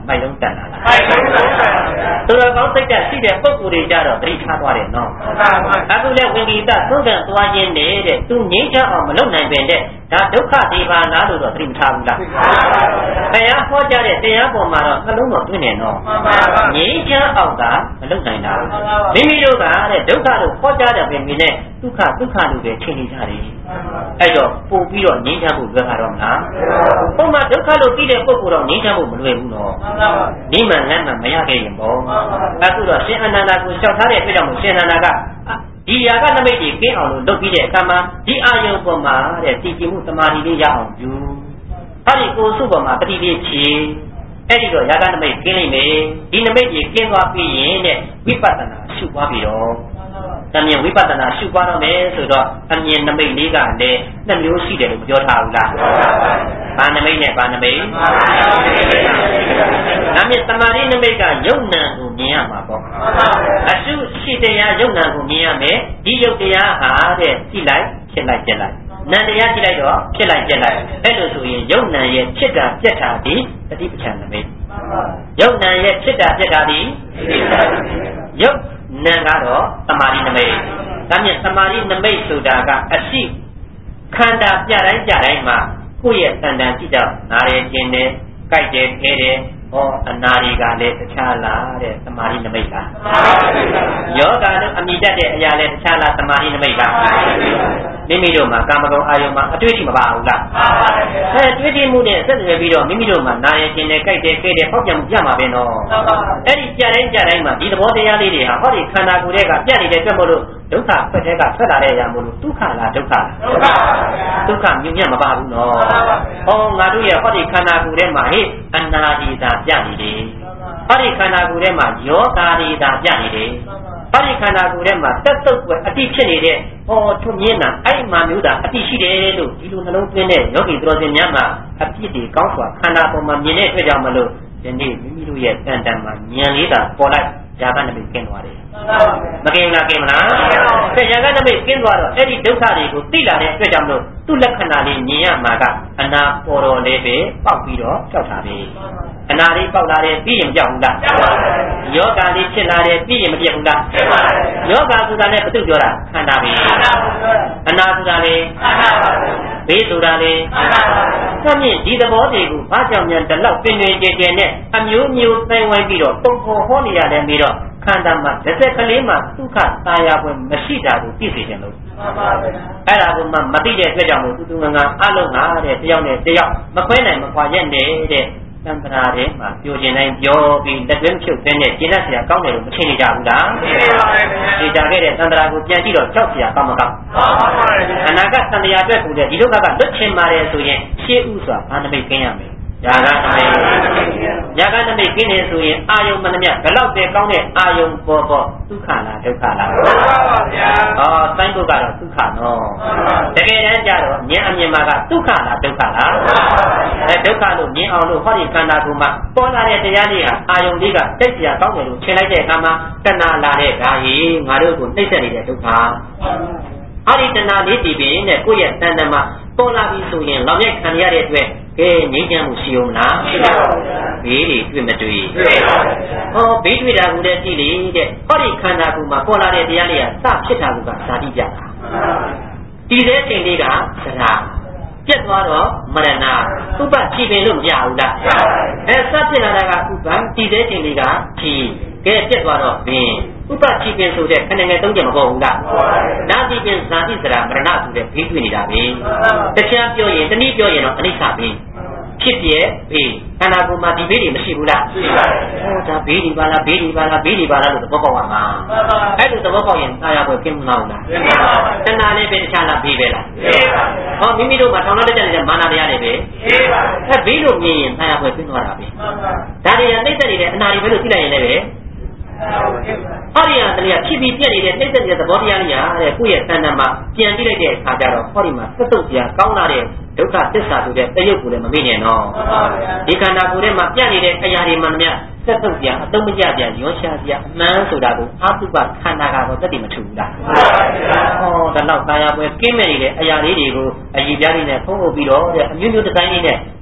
S2: မိုက်လုံးတန်လာလားမိုက်လုံးတန်ပါဗျာသူတော်ကောင်းစိတ်ဓာတ်ရှိတဲ့ပုဂ္ဂိုလ်တွေကြတော့သတိထားသွားတယ်နော်အခုလည်းဝိကိတသုဒ္ဓံသွားခြင်းနေတဲ့သူငြိမ်းချမ်းအောင်မလုပ်နိုင်ပင်တဲ့ဒါဒုက္ခဒီပါလားလို့တော့သတိမထားဘူးလားတရားဟောကြားတဲ့တရားပေါ်မှာတော့နှလုံးတော်တွင်းနေနော်ငြိမ်းချမ်းအောင်သာမလုပ်နိုင်တာမိမိတို့ကတဲ့ဒုက္ခလို့ဟောကြားတဲ့ပင်နဲ့ဒုက္ခဒုက္ခလို့ပဲထင်နေကြတယ်အဲ့တော့ပို့ပြီးတော့ငြိမ်းချမ်းဖို့လွယ်ပါတော့မလားပုံမှန်ဒုက္ခလို့သိတဲ့ပုဂ္ဂိုလ်တော့ငြိမ်းချမ်းဖို့မလွယ်ဘူးနော်နိမန်လမ်းမှာမရခဲ့ရင်ပေါ့အခုတော့ရှင်အနန္ဒာကိုလျှောက်ထားတဲ့အတွက်ကြောင့်မို့ရှင်အနန္ဒာကဒီຢာကနမိတ်ကြီးကင်းအောင်လို့လုပ်ပြီးတဲ့အခါမှာဒီအာယုံပေါ်မှာတဲ့တည်ကြည်မှုသမာဓိလေးရအောင်ယူအဲ့ဒီကိုယ်စုပေါ်မှာတတိလေးချေအဲ့ဒီတော့ຢာကနမိတ်ကင်းလိမ့်မယ်ဒီနမိတ်ကြီးကင်းသွားပြီးရင်တဲ့ဝိပဿနာရှုပွားပြီးတော့အမြင်ဝိပဿနာရှုပွားတော့မယ်ဆိုတော့အမြင်နမိတ်လေးကလည်းနှစ်မျိုးရှိတယ်လို့မပြောထားဘူးလားဘာနမိတ်နဲ့ဘာနမိတ်ဒါမြင်သမာဓိနမိတ်ကယုံနံကိုမြင်ရမှာပေါ့အရှုရှိတရားယုံနံကိုမြင်ရမယ်ဒီယုတ်တရားဟာတဲ့ကြည့်လိုက်ဖြစ်လိုက်ပြက်လိုက်နံတရားကြည့်လိုက်တော့ဖြစ်လိုက်ပြက်လိုက်အဲ့လိုဆိုရင်ယုံနံရဲ့ဖြစ်တာပြက်တာဒီတတိပဋ္ဌာန်နမိတ်ယုံနံရဲ့ဖြစ်တာပြက်တာဒီယုတ်နံကတော့သမာဓိနမိတ်ဒါမြင်သမာဓိနမိတ်ဆိုတာကအရှိခန္ဓာပြတိုင်းပြတိုင်းမှာကိုယ့်ရဲ့တန်တန်ကြည့်တော့နားရခြင်းနဲ့ကြိုက်တယ်ခဲတယ်ဟောအနာတွေကလည်းတခြားလားတဲ့သမာဓိနမိတ်လားယောဂတို့အမိတတ်တဲ့အရာလည်းတခြားလားသမာဓိနမိတ်လားမိမိတို့မှာကာမဂုဏ်အာယုံမှာအတွေ့အထိမပါဘူးလားအဲတွေ့ထိမှုနဲ့ဆက်သွယ်ပြီးတော့မိမိတို့မှာနာရခြင်းနဲ့ကြိုက်တယ်ခဲတယ်ဟောက်ပြန်မှုပြမှာပဲနော်အဲ့ဒီကြတိုင်းကြတိုင်းမှာဒီသဘောတရားလေးတွေဟာဟောဒီခန္ဓာကိုယ်တွေကပြနေတဲ့အတွက်မို့လို့ဒုက္ခဖက်တဲ့ကထွက်လာတဲ့အရာမို့လို့ဒုက္ခလားဒုက္ခလားဒုက္ခမြင့်မြတ်မပါဘူးနော်ဟောငါတို့ရဲ့ဟောဒီခန္ဓာကိုယ်ထဲမှာဟေ့အနာဒီတာပြနေတယ်ဟောဒီခန္ဓာကိုယ်ထဲမှာယောဂါဒီတာပြနေတယ်ဟောဒီခန္ဓာကိုယ်ထဲမှာတက်တုတ်ွယ်အတိဖြစ်နေတဲ့ဟောထွမြင်တာအဲ့မှာမျိုးတာအတိရှိတယ်လို့ဒီလိုနှလုံးသွင်းတဲ့ယောဂီတော်စင်များမှာအပြစ်တွေကောင်းစွာခန္ဓာပေါ်မှာမြင်တဲ့အတွက်ကြောင့်မလို့ဒီနေ့မိမိတို့ရဲ့တန်တန်မှာဉာဏ်လေးသာပေါ်လိုက်ຢာကနမိတ်ကင်းသွားတယ်မကင်းလားကင်းမလားတဲ့ຢာကနမိတ်ကင်းသွားတော့အဲ့ဒီဒုက္ခတွေကိုသိလာတဲ့အတွက်ကြောင့်မလို့သူ့လက္ခဏာလေးမြင်ရမှာကအနာပေါ်တော်လေးပဲပေါက်ပြီးတော့ကြောက်တာပဲအနာလေးပေါက်လာတယ်ပြီးရင်ကြောက်ဘူးလားယောဂလေးဖြစ်လာတယ်ပြီးရင်မပြတ်ဘူးလားယောဂဆိုတာလည်းဘယ်သူပြောတာခန္ဓာပဲအနာဆိုတာလေဘေးဆိုတာလေဆက်မြင့်ဒီသဘောတွေကိုဘာကြောင့်များဒီလောက်ပင်ပင်ကြဲကြဲနဲ့အမျိုးမျိုးသိဝိုင်းပြီးတော့ပုံပေါ်ဟောနေရတယ်ပြီးတော့ခန္ဓာမှာတစ်ဆက်ကလေးမှာဒုက္ခသာယာပွဲမရှိတာကိုသိစေတယ်လို့အဲ့ဒါကမှမသိတဲ့အတွက်ကြောင့်မို့သူသူငငါအလုံးငါတဲ့တယောက်နဲ့တယောက်မခွဲနိုင်မခွာရက်နေတဲ့သံဃာတွေမှာပြောခြင်းတိုင်းပြောပြီးလက်တွင်းဖြုတ်တဲ့နဲ့ကျင့်တတ်เสียကောင်းတယ်လို့မထင်နေကြဘူးလားသိပါပါဘုရားဒီကြခဲ့တဲ့သံဃာကိုပြန်ကြည့်တော့ကြောက်เสียကောင်းမကောင်းပါပါဘုရားအနာဂတ်သံဃာအတွက်ကိုလည်းဒီဒုက္ခကလွတ်ချင်ပါတယ်ဆိုရင်ရှေးဥစွာဘာနမိတ်ကင်းရမယ်ຢာကနမိတ်ຢာကနမိတ်ကင်းနေဆိုရင်အာယုံမနှမြဘယ်လောက်တည်းကောင်းတဲ့အာယုံပေါ်ပေါ်ဒုက္ခလားဒုက္ခလားဒုက္ခပါဗျာဟောတိုင်းဘုတ်ကတော့ဒုက္ခနော်တကယ်တမ်းကျတော့ဉာဏ်အမြင်မှာကဒုက္ခလားဒုက္ခလားအဲဒုက္ခလို့မြင်အောင်လို့ဟောဒီခန္ဓာကိုယ်မှာပေါ်လာတဲ့တရားလေးဟာအာယုံလေးကတိတ်เสียကောင်းတယ်လို့ထင်လိုက်တဲ့အခါမှာတဏှာလာတဲ့ဓာရီငါတို့ကိုနှိမ့်ဆက်နေတဲ့ဒုက္ခဟောဒီတဏှာလေးတည်ပြီးနဲ့ကိုယ့်ရဲ့တဏ္ဍမှာပေါ်လာပြီဆိုရင်လောင်ရိုက်ခံရတဲ့အတွက်ကဲငြိမ်းချမ်းမှုရှိအောင်လားရှိပါဘူးဗျာဘေးတွေတွေ့မတွေ့တွေ့ပါဘူးဟောဘေးတွေ့တာကိုလည်းကြည့်လေတဲ့ဟောဒီခန္ဓာကိုယ်မှာပေါ်လာတဲ့တရားလေးကစဖြစ်တာကဇာတိပြတာဒီတဲ့ချိန်လေးကသရာပြတ်သွားတော့မရဏဥပကြည်ပင်လို့မရဘူးလားအဲစဖြစ်လာတာကဥပဒီတဲ့ချိန်လေးကကြည်ကဲပြတ်သွားတော့ဘင်းဥပကြည်ပင်ဆိုတဲ့ခဏငယ်သုံးချက်မပေါ်ဘူးလားနာကြည်ပင်ဇာတိသရာမရဏဆိုတဲ့ဘေးတွေ့နေတာပဲတခြားပြောရင်တနည်းပြောရင်တော့အနိစ္စပဲဖြစ်ပြဲဘေးခန္ဓာကိုယ်မှာဒီဘေးတွေမရှိဘူးလားရှိပါတယ်ဟောဒါဘေးတွေပါလားဘေးတွေပါလားဘေးတွေပါလားလို့သဘောပေါက်ပါမှာအဲ့လိုသဘောပေါက်ရင်သာယာပွဲကင်းမလားလားကင်းပါပါတဏှာလေးပဲတခြားလားဘေးပဲလားဘေးပါဟောမိမိတို့မှာထောင်တော့တက်နေတဲ့မာနတရားတွေပဲဘေးပါအဲဘေးလို့မြင်ရင်သာယာပွဲကင်းသွားတာပဲဒါတွေကနှိမ့်သက်နေတဲ့အနာတွေပဲလို့သိလိုက်ရင်လည်းပဲဟောဒီဟာတည်းကဖြစ်ပြီးပြက်နေတဲ့နှိမ့်သက်နေတဲ့သဘောတရားလေးရာတဲ့ကိုယ့်ရဲ့တဏ္ဍာမှာပြန်ကြည့်လိုက်တဲ့အခါကျတော့ဟောဒီမှာသတ်တုတ်တရားကောင်းလာတဲ့ဒုက္ခသစ္စာဆိုတဲ့တရုပ်ကိုလည်းမမေ့နဲ့နော်ဒီခန္ဓာကိုယ်ထဲမှာပြန့်နေတဲ့အရာတွေမှန်များသက်သုတ်ပြအတုံးမကြပြရောရှာပြအမှန်ဆိုတာကိုအာတုပခန္ဓာကတော့တတိမထူဘူးလားဟောဒါတော့သာယာပွဲကင်းမဲ့နေတဲ့အရာလေးတွေကိုအည်ပြားလေးနဲ့ဖုံးဖို့ပြီးတော့တဲ့အမျိုးမျိုးဒီဇိုင်းလေးနဲ့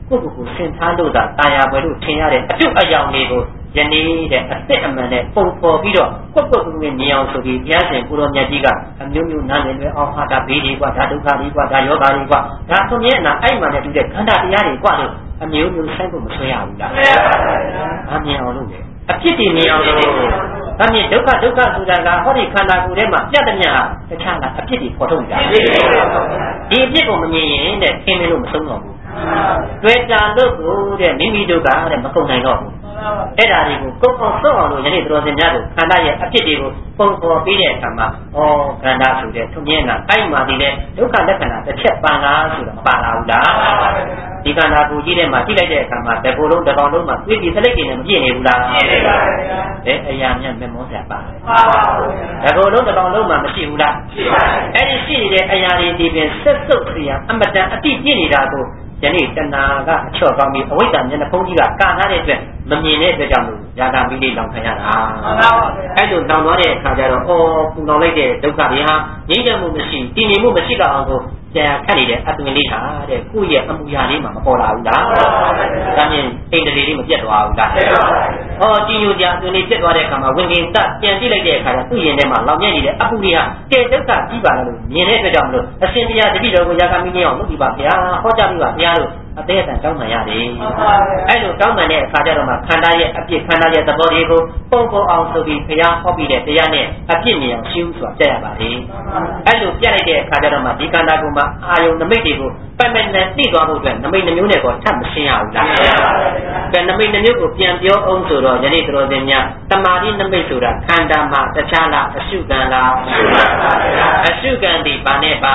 S2: ကိုယ့်ကိုယ်ကိုဆင်ထားလို့သာတာယာပွဲလို့ထင်ရတဲ့အတုအယောင်တွေကိုယနေ့တဲ့အစ်စ်အမှန်နဲ့ပုံဖော်ပြီးတော့ကိုယ့်ကိုယ်ကိုမြင်အောင်ဆိုပြီးဘုရားရှင်ကိုတော်မြတ်ကြီးကအမျိုးမျိုးနားလည်လွယ်အောင်ဟာတာဘေးတွေကဒါဒုက္ခတွေကဒါယောဂတွေကဒါဆိုမြဲအနာအဲ့မှနဲ့တူတဲ့ခန္ဓာတရားတွေကလို့အမျိုးမျိုးဆိုင်ဖို့မဆွဲရဘူးလားအမြင်အောင်လုပ်တယ်အဖြစ်တည်မြင်အောင်လုပ်ဒါမြင်ဒုက္ခဒုက္ခဆိုတာကဟောဒီခန္ဓာကိုယ်ထဲမှာပြတ်တဲ့မြတ်ဟာတခြားလားအဖြစ်တည်ပေါ်ထုတ်ကြတယ်ဒီအဖြစ်ကိုမမြင်ရင်တဲ့ခင်းမလို့မဆုံးတော့ဘူးတွေ့တာလို့ကိုတဲ့မိမိတို့ကတဲ့မကုန်နိုင်တော့ဘူးအဲ့ဒါတွေကိုကိုယ်အောင်ဆုံးအောင်လို့ယနေ့တော်စင်များတို့ခန္ဓာရဲ့အဖြစ်တွေကိုပုံဖော်ပြီးတဲ့အခါမှာဩခန္ဓာဆိုတဲ့သူမြင်တာအဲ့မှာဒီလေဒုက္ခလက္ခဏာတစ်ချက်ပန်လားဆိုတော့မပါလာဘူးလားဒီခန္ဓာကိုယ်ကြီးထဲမှာကြည့်လိုက်တဲ့အခါမှာတကူလုံးတစ်ကောင်လုံးမှာသိပြီးသလိပ်တွေနဲ့မပြည့်နေဘူးလားပြည့်နေပါဘူးအဲအရာမြတ်မမောစရာပါပါတကူလုံးတစ်ကောင်လုံးမှာမရှိဘူးလားရှိပါဘူးအဲ့ဒီရှိနေတဲ့အရာတွေဒီပင်ဆက်စုပ်စီရအမတန်အတိပြည့်နေတာကိုယနေ့တဏှာကအချော့ကောင်းပြီးအဝိဇ္ဇာမျက်နှာဖုံးကြီးကကာထားတဲ့အတွက်မမြင်တဲ့အတွက်ကြောင့်လို့ယာတာမိလေးလောင်ခံရတာအဲ့လိုလောင်သွားတဲ့အခါကျတော့အော်ပူလောင်လိုက်တဲ့ဒုက္ခတွေဟာငြိမ်းချမ်းမှုမရှိတည်ငြိမ်မှုမရှိတော့အောင်ကိုကြာခတ်နေတဲ့အသွင်လေးဟာတဲ့ကိုယ့်ရဲ့အမှုရာလေးမှာမပေါ်လာဘူးလားဒါမြင်အိမ်တလေးလေးမပြတ်သွားဘူးလားဟောကြည်ညိုကြအသွင်လေးပြတ်သွားတဲ့အခါမှာဝင်ကင်တပြန်ကြည့်လိုက်တဲ့အခါကျသူ့ရင်ထဲမှာလောင်မြဲနေတဲ့အပူလေးဟာကဲဒုက္ခကြီးပါလားလို့မြင်တဲ့အတွက်ကြောင့်မလို့အရှင်တရားတတိတော်ကိုယာကမိနေအောင်လုပ်ပြီးပါဗျာဟောကြားပြီးပါဗျာလို့အသေးအတန်တောင်းပန်ရတယ်အဲ့လိုတောင်းပန်တဲ့အခါကျတော့မှခန္ဓာရဲ့အပြစ်ခန္ဓာရဲ့သဘောတွေကိုပုံပေါ်အောင်ဆိုပြီးဘုရားဟောပြီးတဲ့တရားနဲ့အပြစ်မြင်အောင်ရှင်းဥစွာပြရပါတယ်အဲ့လိုပြလိုက်တဲ့အခါကျတော့မှဒီခန္ဓာကိုယ်မှာအာယုံနမိတ်တွေကိုပတ်ပတ်နဲ့သိသွားဖို့အတွက်နမိတ်နှမျိုးနဲ့တော့ထပ်မရှင်းရဘူးလားကဲနမိတ်နှမျိုးကိုပြန်ပြောအောင်ဆိုတော့ယနေ့တော်စင်များတမာတိနမိတ်ဆိုတာခန္ဓာမှာတခြားလားအရှုကံလားအရှုကံဒီဘာနဲ့ပါ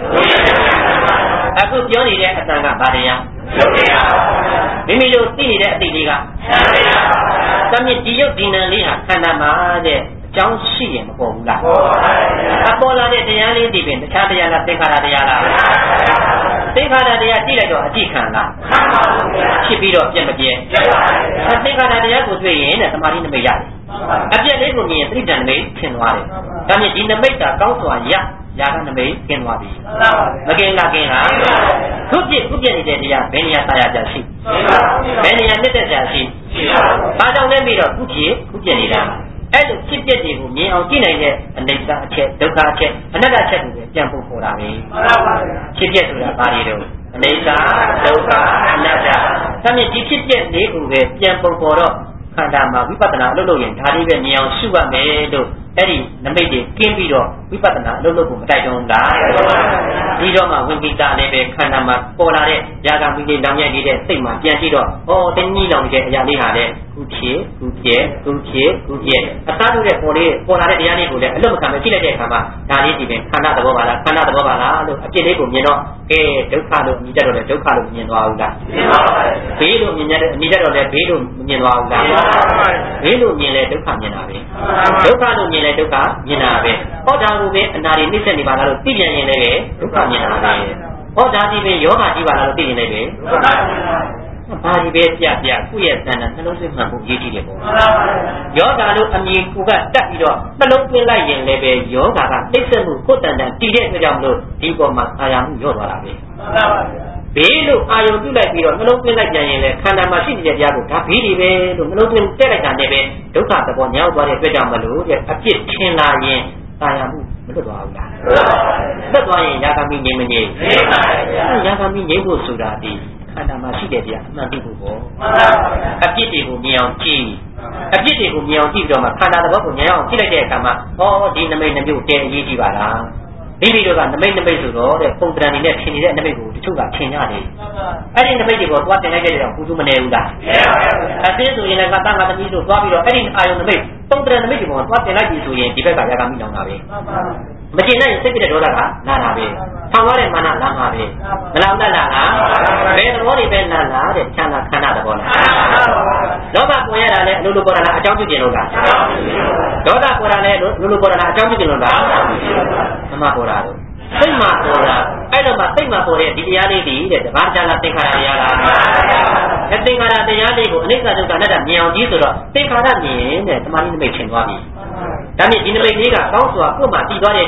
S2: အခုပြောနေတဲ့အတန်ကဘာတရားမိမိတို့သိနေတဲ့အတိတ်လေးကသမီးဒီရုပ်ဒီနာလေးဟာခန္ဓာမှာတဲ့အကြောင်းရှိရင်မပေါ်ဘူးလားအပေါ်လာတဲ့တရားလေးဒီပင်တခြားတရားလားသင်္ခါရတရားလားသင်္ခါရတရားကြည့်လိုက်တော့အကြည့်ခံလားဖြစ်ပြီးတော့ပြက်မပြဲသင်္ခါရတရားကိုတွေ့ရင်တဲ့သမာဓိနမိတ်ရတယ်အပြက်လေးကိုမြင်ရင်သတိတန်နမိတ်ထင်သွားတယ်ဒါမြင်ဒီနမိတ်ကကောင်းစွာရယာကနမိတ်ကျင်းသွားပြီမကင်းလားကင်းလားခုပြည့်ခုပြည့်နေတဲ့တရားဘယ်နေရာသာယာကြရှိဘယ်နေရာမြင့်တက်ကြရှိဘာကြောင့်လဲပြီးတော့ခုပြည့်ခုပြည့်နေတာအဲ့လိုဖြစ်ပျက်တွေကိုမြင်အောင်ကြည့်နိုင်တဲ့အနိစ္စအချက်ဒုက္ခအချက်အနတ္တအချက်ကိုပြန်ပို့ပေါ်တာပဲဖြစ်ပျက်ဆိုတာဘာတွေတော့အနိစ္စဒုက္ခအနတ္တဒါမြင်ဒီဖြစ်ပျက်လေးကိုပဲပြန်ပုံပေါ်တော့ခန္ဓာမှာဝိပဿနာအလုပ်လုပ်ရင်ဒါလေးပဲမြင်အောင်ရှုရမယ်လို့အဲ့ဒီနမိတ်တွေကင်းပြီးတော့ဝိပဿနာအလုပ်လုပ်ဖို့မတိုက်တွန်းဘူးလားဒီတော့မှဝင်ကိတာလည်းပဲခန္ဓာမှာပေါ်လာတဲ့ຢာကမိလေးလောင်မြိုက်နေတဲ့စိတ်မှာပြန်ကြည့်တော့ဩတနည်းလောင်နေတဲ့အရာလေးဟာလေခုဖြစ်ခုပြဲခုဖြစ်ခုပြဲအသားတို့တဲ့ပေါ်လေးပေါ်လာတဲ့တရားလေးကိုလည်းအလွတ်မခံပဲကြည့်လိုက်တဲ့အခါမှာဒါလေးဒီပင်ခန္ဓာသဘောပါလားခန္ဓာသဘောပါလားလို့အပြစ်လေးကိုမြင်တော့ကဲဒုက္ခလို့မြင်တတ်တော့လေဒုက္ခလို့မြင်သွားဘူးလားမြင်ပါပါဘေးလို့မြင်ရတဲ့အမြင်တတ်တော့လေဘေးလို့မြင်သွားဘူးလားဘေးလို့မြင်လေဒုက္ခမြင်တာပဲဒုက္ခလို့မြင်လေဒုက္ခမြင်တာပဲဟောဒါကိုပဲအနာရီနှိမ့်ဆက်နေပါလားလို့သိပြန်ရင်လည်းဒုက္ခမြင်တာပဲဟောဒါဒီပဲယောဂကြီးပါလားလို့သိရင်လည်းပဲဒုက္ခဘာဒီပဲပြပြကိုယ့်ရဲ့သဏ္ဍာန်နှလုံးသွင်းမှန်ဖို့ရည်ကြည့်တယ်ပေါ့ယောဂလို့အမြင်ကိုကတက်ပြီးတော့နှလုံးသွင်းလိုက်ရင်လည်းပဲယောဂကသိစက်မှုကိုယ်တန်တန်တည်တဲ့အတွက်ကြောင့်မလို့ဒီပေါ်မှာအာရမှုရော့သွားတာပဲဘေးလို့အာယုံပြုလိုက်ပြီးတော့နှလုံးသွင်းလိုက်ပြန်ရင်လည်းခန္ဓာမှာရှိနေတဲ့တရားကိုဒါဘေးတွေပဲလို့နှလုံးသွင်းတက်လိုက်တာနဲ့ပဲဒုက္ခသဘောညောက်သွားတဲ့အတွက်ကြောင့်မလို့တဲ့အပြစ်ထင်လာရင်အာရမှုမလွတ်သွားဘူးလားလွတ်သွားရင်ယာကမိငြိမ်မငြိမ်ငြိမ်ပါဗျာယာကမိငြိမ်ဖို့ဆိုတာဒီခန္ဓာမှာရှိတဲ့တရားအမှန်သိဖို့ပေါ့အပြစ်တွေကိုမြင်အောင်ကြည့်အပြစ်တွေကိုမြင်အောင်ကြည့်ပြီးတော့မှခန္ဓာသဘောကိုမြင်အောင်ကြည့်လိုက်တဲ့အခါမှာဟောဒီနမိတ်နှမျိုးတဲအရေးကြီးပါလားမိမိတို့ကနမိတ်နမိတ်ဆိုတော့တဲ့ပုံတရံနေနဲ့ထင်နေတဲ့နမိတ်ကိုတချို့ကထင်ကြတယ်အဲ့ဒီနမိတ်တွေကိုသွားတင်လိုက်တဲ့ကြောင့်ဘူးသူမနေဘူးလားအသေးဆိုရင်လည်းကတန်းကသမီးတို့သွားပြီးတော့အဲ့ဒီအာယုံနမိတ်ပုံတရံနမိတ်တွေကိုသွားတင်လိုက်ပြီဆိုရင်ဒီဘက်ကယာကမိလောင်တာပဲမကျင်နိုင်စိတ်ပြတဲ့ဒေါသကလာတာပဲထောင်ရတဲ့မာနလာမှာပဲမလောင်တတ်လားဘယ်သဘောတွေပဲလာလာတဲ့ချမ်းသာခန္ဓာသဘောလားလောဘပေါ်ရတာလည်းအလိုလိုပေါ်တာလားအကြောင်းပြုကျင်လို့လားဒေါသပေါ်တာလည်းလိုလိုပေါ်တာလားအကြောင်းပြုကျင်လို့လားသမပေါ်တာတော့စိတ်မှာပေါ်တာအဲ့တော့မှစိတ်မှာပေါ်တဲ့ဒီတရားလေးတွေတဲ့တဘာကြလားသင်္ခါရတရားလားအသင်္ခါရတရားလေးကိုအနိစ္စဒုက္ခအနတ္တမြင်အောင်ကြည့်ဆိုတော့သင်္ခါရမြင်တဲ့သမာဓိနမိတ်ထင်သွားပြီဒါမြင်ဒီနမိတ်လေးကကောင်းစွာကိုယ်မှတည်သွားတဲ့အတွက်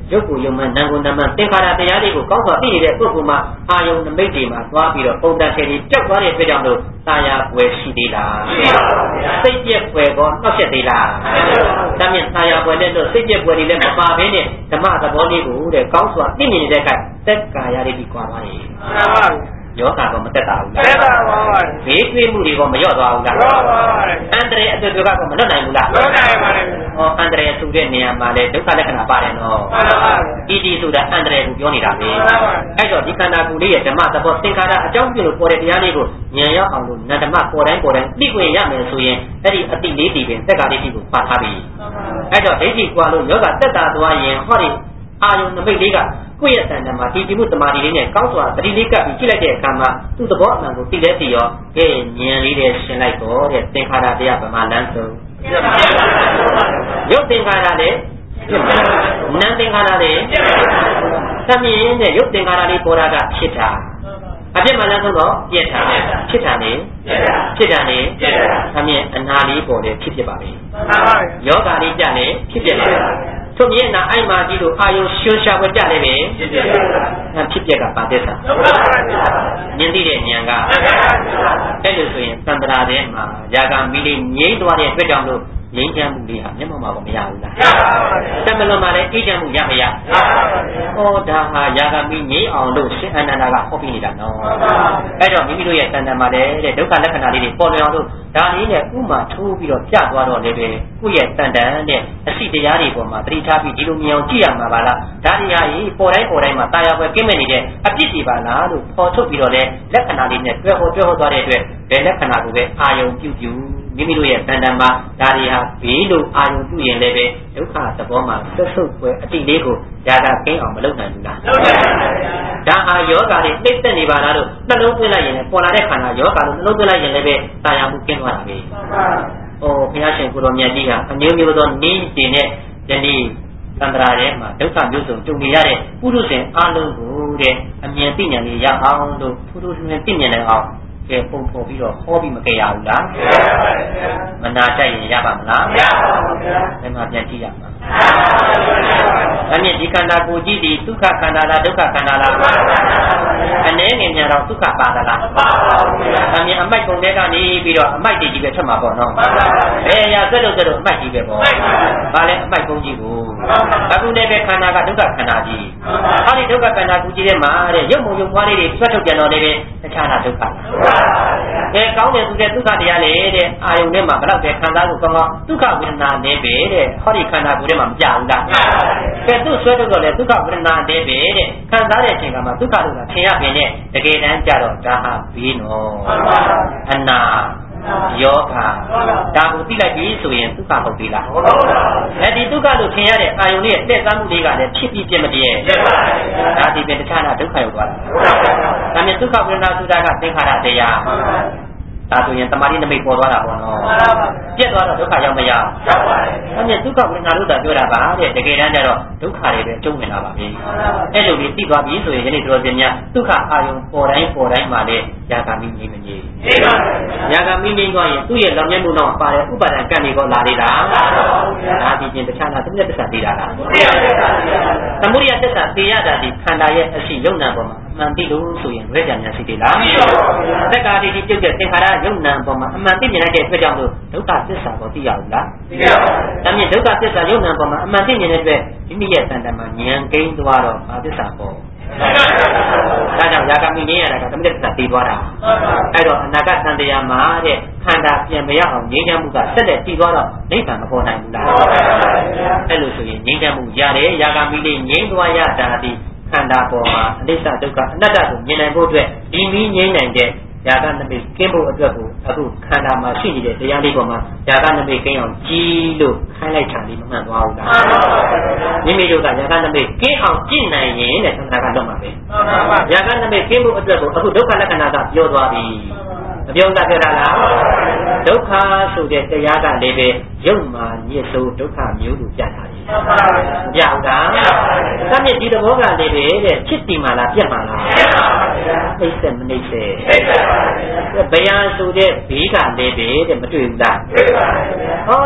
S2: ရုပ်ကိုယုံမှန်နာကိုနာမှန်သင်္ခါရတရားတွေကိုကောင်းစွာသိနေတဲ့ပုဂ္ဂိုလ်မှာအာယုံနမိတ်တွေမှာသွားပြီးတော့ပုံတန်ချေတွေကြောက်သွားတဲ့အတွက်ကြောင့်လို့ตายာပွဲရှိသေးလားမရှိပါဘူးဗျာစိတ်ပြက်ပွဲကောနှောက်ရက်သေးလားဒါမြင်ตายာပွဲနဲ့လို့စိတ်ပြက်ပွဲတွေလည်းမပါဘဲနဲ့ဓမ္မသဘောလေးကိုတဲ့ကောင်းစွာသိမြင်နေတဲ့အခါသက်ကာယတွေပြီးကွာသွားတယ်မှန်ပါဘူးယောဂတော့မတက်တာဘူးလားတက်တာပါပါဘေးတွေးမှုတွေကမလျော့သွားဘူးလားလျော့ပါပါတယ်အန္တရာယ်အတူတူကတော့မလွတ်နိုင်ဘူးလားလွတ်နိုင်ပါတယ်ဟောအန္တရာယ်ဆိုတဲ့နေရာမှာလေဒုက္ခလက္ခဏာပါတယ်နော်မှန်ပါပါဤဒီဆိုတာအန္တရာယ်ကိုပြောနေတာပဲမှန်ပါပါအဲ့တော့ဒီခန္ဓာကိုယ်လေးရဲ့ဓမ္မသဘောသင်္ခါရအကြောင်းပြုလို့ပေါ်တဲ့တရားလေးကိုဉာဏ်ရောက်အောင်လို့နန္ဒမပေါ်တိုင်းပေါ်တိုင်းသိခွင့်ရမယ်ဆိုရင်အဲ့ဒီအတိလေးတည်ပင်သက်ကလေးကိုပါထားပြီအဲ့တော့ဒိဋ္ဌိကွာလို့ယောဂတက်တာသွားရင်ဟောဒီအာယုံနမိတ်လေးကကိုယ့်ရဲ့တဏ္ဍာမှာဒီဒီမှုတမာတိလေးနဲ့ကောင်းစွာတတိလေးကပ်ပြီးကြည့်လိုက်တဲ့အခါမှာသူ့သဘောအမှန်ကိုသိလဲသိရောကဲဉာဏ်လေးနဲ့ရှင်းလိုက်တော့တဲ့သင်္ခါရတရားဗမာလန်းဆုံးရုပ်သင်္ခါရလည်းနာမ်သင်္ခါရလည်းသမီးနဲ့ရုပ်သင်္ခါရလေးပေါ်တာကဖြစ်တာအပြစ်မှလန်းဆုံးတော့ပြက်တာဖြစ်တာနေဖြစ်တာနေသမီးအနာလေးပေါ်တယ်ဖြစ်ဖြစ်ပါပဲယောဂါလေးကြလည်းဖြစ်ဖြစ်ပါသူမြင်နာအိုက်မာကြီးတို့အာယုရှွှရှာဝကြလည်းပဲဖြစ်ပြဖြစ်ပြကပါတဲ့စာမြင်သိတဲ့ဉာဏ်ကအဲ့လိုဆိုရင်သံဃာထဲမှာယာကမီလေးငြိမ့်သွားတဲ့အတွက်ကြောင့်လို့ငြိမ်းချမ်းမှုလေးဟာမျက်မှောက်မှာမရဘူးလားရပါဘူးတမလွန်မှာလည်းအေးချမ်းမှုရမရရပါဘူးဟောဒါဟာယာကမီငြိမ့်အောင်လို့ရှင်အနန္ဒာကဟောပြနေတာနော်အဲ့တော့မိမိတို့ရဲ့တဏ္ဍာမှာလည်းတဲ့ဒုက္ခလက္ခဏာလေးတွေပေါ်လွင်အောင်လို့ဒါလေးနဲ့ဥမာထိုးပြီးတော့ပြသွားတော့လည်းပဲကိုယ့်ရဲ့တဏ္ဍာနဲ့အစီတရားတွေပေါ်မှာတတိထားပြီးဒီလိုမြင်အောင်ကြည့်ရမှာပါလားဒါတွေဟာကြီးပေါ်တိုင်းပေါ်တိုင်းမှာတာယာပွဲကင်းမဲ့နေတဲ့အပြစ်တွေပါလားလို့ပေါ်ထုတ်ပြီးတော့လည်းလက္ခဏာလေးနဲ့တွဲဟောတွဲဟောသွားတဲ့အတွက်ဘယ်လက္ခဏာကိုပဲအာယုံပြုပြုမိမိတို့ရဲ့တဏ္ဍာမှာဒါတွေဟာဘေးလို့အာယုံပြုရင်လည်းပဲဒုက္ခသဘောမှာဆွတ်ဆုပ်ပွဲအတိလေးကိုຢာကကင်းအောင်မလုပ်နိုင်ဘူးလားလုပ်နိုင်ပါဘူးဒါဟာယောဂါတွေနှိမ့်သက်နေပါလားလို့နှလုံးသွင်းလိုက်ရင်လည်းပေါ်လာတဲ့ခန္ဓာယောဂါလို့နှလုံးသွင်းလိုက်ရင်လည်းပဲတာယာမှုကင်းသွားတာပဲ။အော်ဘုရားရှင်ကိုတော်မြတ်ကြီးကအမျိုးမျိုးသောနည်းတင်တဲ့ယနေ့သံဃာထဲမှာဒုက္ခမျိုးစုံကြုံနေရတဲ့ပုရုษင်အလုံးကိုတဲ့အမြင်သိဉာဏ်လေးရအောင်လို့ပုရုษင်သိဉာဏ်နဲ့အောင်ကဲပုံဖော်ပြီးတော့ဟောပြီးမကြရဘူးလားရပါပါဘုရားမနာတတ်ရင်ရပါမလားမရပါဘူးဗျာဘယ်မှာပြန်ကြည့်ရမှာဒါနဲ့ဒီခန္ဓာကိုယ်ကြီးဒီဒုက္ခခန္ဓာလားဒုက္ခခန္ဓာလားအနေငယ်များတော့ဒုက္ခပါသလားပါပါဘူးဗျာဒါနဲ့အမိုက်ပုံတွေကနေပြီးတော့အမိုက်တွေကြီးပဲထွက်မှာပေါ့နော်ဘယ်ရာစက်လို့စက်လို့အမိုက်ကြီးပဲပေါ့ဘာလဲအမိုက်ပုံကြီးကိုအခုလည်းပဲခန္ဓာကဒုက္ခခန္ဓာကြီးအဲဒီဒုက္ခခန္ဓာကိုယ်ကြီးထဲမှာတဲ့ရုပ်မုံရုပ်ပွားလေးတွေဆွတ်ထုတ်ပြန်တော့လည်းပဲတခြားတာဒုက္ခအဲကောင်းတယ်ဆိုတဲ့ဒုက္ခတရားလေတဲ့အာယုန်ထဲမှာဘလောက်ပဲခံစားလို့ကောင်းကောင်းဒုက္ခဝေဒနာနေပဲတဲ့ဟောဒီခန္ဓာကိုယ်ထဲမှာမကြဘူးလားကဲသူ့ဆွဲထုတ်တော့လေဒုက္ခဝေဒနာနေပဲတဲ့ခံစားတဲ့အချိန်ကမှဒုက္ခလို့ကထင်ရပင်နဲ့တကယ်တမ်းကြတော့ဒါဟာဘေးနော်အနာယောဂဒါကိုသိလိုက်ပြီဆိုရင်ဒုက္ခဟုတ်ပြီလားဟုတ်ပါဘူးအဲဒီဒုက္ခလို့ထင်ရတဲ့အာယုန်ရဲ့တက်သားမှုလေးကလည်းဖြစ်ပြီးပြည့်မတည်းဖြစ်ပါဘူးဒါဒီเป็นတခြားတာဒုက္ခရောက်သွားတာဒါနဲ့ဒုက္ခဝေဒနာဆိုတာကသင်္ခါရတရားဒါဆိုရင်တမာတိနမိတ်ပေါ်သွားတာပေါ့နော်ပြက်သွားတော့ဒုက္ခရောက်မရအောင်ရောက်ပါတယ်ဒါနဲ့ဒုက္ခဝေဒနာလို့သာပြောတာပါတဲ့တကယ်တမ်းကျတော့ဒုက္ခတွေပဲအကျုံးဝင်လာပါပြီအဲ့လိုကြီးသိသွားပြီဆိုရင်ယနေ့တော်စင်များဒုက္ခအာယုံပေါ်တိုင်းပေါ်တိုင်းမှာလည်းယာဂမိငြိမငြိသိပါဘူးယာဂမိငြိသွားရင်သူ့ရဲ့လောင်မြတ်မှုတော့ပါတဲ့ဥပါဒံကံတွေကလာသေးလားဒါဒီပြင်တခြားလားသမုဒ္ဒတ္တသိတာလားသမုဒိယတစ္ဆာသိရတာဒီခန္ဓာရဲ့အရှိယုံနာပေါ်မှာအမှန်သိလို့ဆိုရင်ဝိဇ္ဇာဉာဏ်ရှိသေးလားမရှိပါဘူးသက္ကာတိတိပြုတ်တဲ့သင်္ခါရယုံနာပေါ်မှာအမှန်သိမြင်လိုက်တဲ့အတွက်ကြောင့်လို့ဒုက္ခသစ္စာကိုသိရဘူးလားသိရပါဘူးဒါမြင်ဒုက္ခသစ္စာယုံနာပေါ်မှာအမှန်သိမြင်တဲ့အတွက်မိမိရဲ့တန်တမှာဉာဏ်ကိန်းသွားတော့ဘာသစ္စာပေါ်ဒါကြောင့်ယာကမိငြိမ်းရတာကသမုဒ္ဒတ္တသိသွားတာအဲ့တော့အနာဂတ်သံတရားမှာတဲ့ခန္ဓာပြန်မရအောင်ငြိမ်းချမ်းမှုကဆက်လက်တည်သွားတော့နိဗ္ဗာန်မပေါ်နိုင်ဘူးလားအဲ့လိုဆိုရင်ငြိမ်းချမ်းမှုရတယ်ယာကမိလေးငြိမ်းသွားရတာဒီခန္ဓာပေါ်မှာအနိစ္စဒုက္ခအနတ္တကိုမြင်နိုင်ဖို့အတွက်ဒီမီးငြိမ်းနိုင်တဲ့ယာကနမိတ်ကင်းဖို့အတွက်ကိုအခုခန္ဓာမှာရှိနေတဲ့တရားလေးပေါ်မှာယာကနမိတ်ကင်းအောင်ကြီးလို့ခိုင်းလိုက်တာလေးမမှန်သွားဘူးလားမိမိတို့ကယာကနမိတ်ကင်းအောင်ကြည့်နိုင်ရင်တဲ့သံဃာကတော့မှာပဲယာကနမိတ်ကင်းဖို့အတွက်ကိုအခုဒုက္ခလက္ခဏာကပြောသွားပြီမပြောတာပြောတာလားဒုက္ခဆိုတဲ့တရားကလည်းပဲရုပ်မှာညစ်ဆိုးဒုက္ခမျိုးလိုပြတာလေမပြဘူးလားသမျက်ဒီသဘောကလည်းပဲတဲ့ဖြစ်တည်မှလားပြတ်မှလားပြတ်ပါဘူးအိတ်ဆက်မနှိမ့်ဆက်အိတ်ဆက်ပါဘူးဗျာဆိုတဲ့ဘေးကလည်းပဲတဲ့မတွေ့ဘူးလားတွေ့ပါဘူးဟော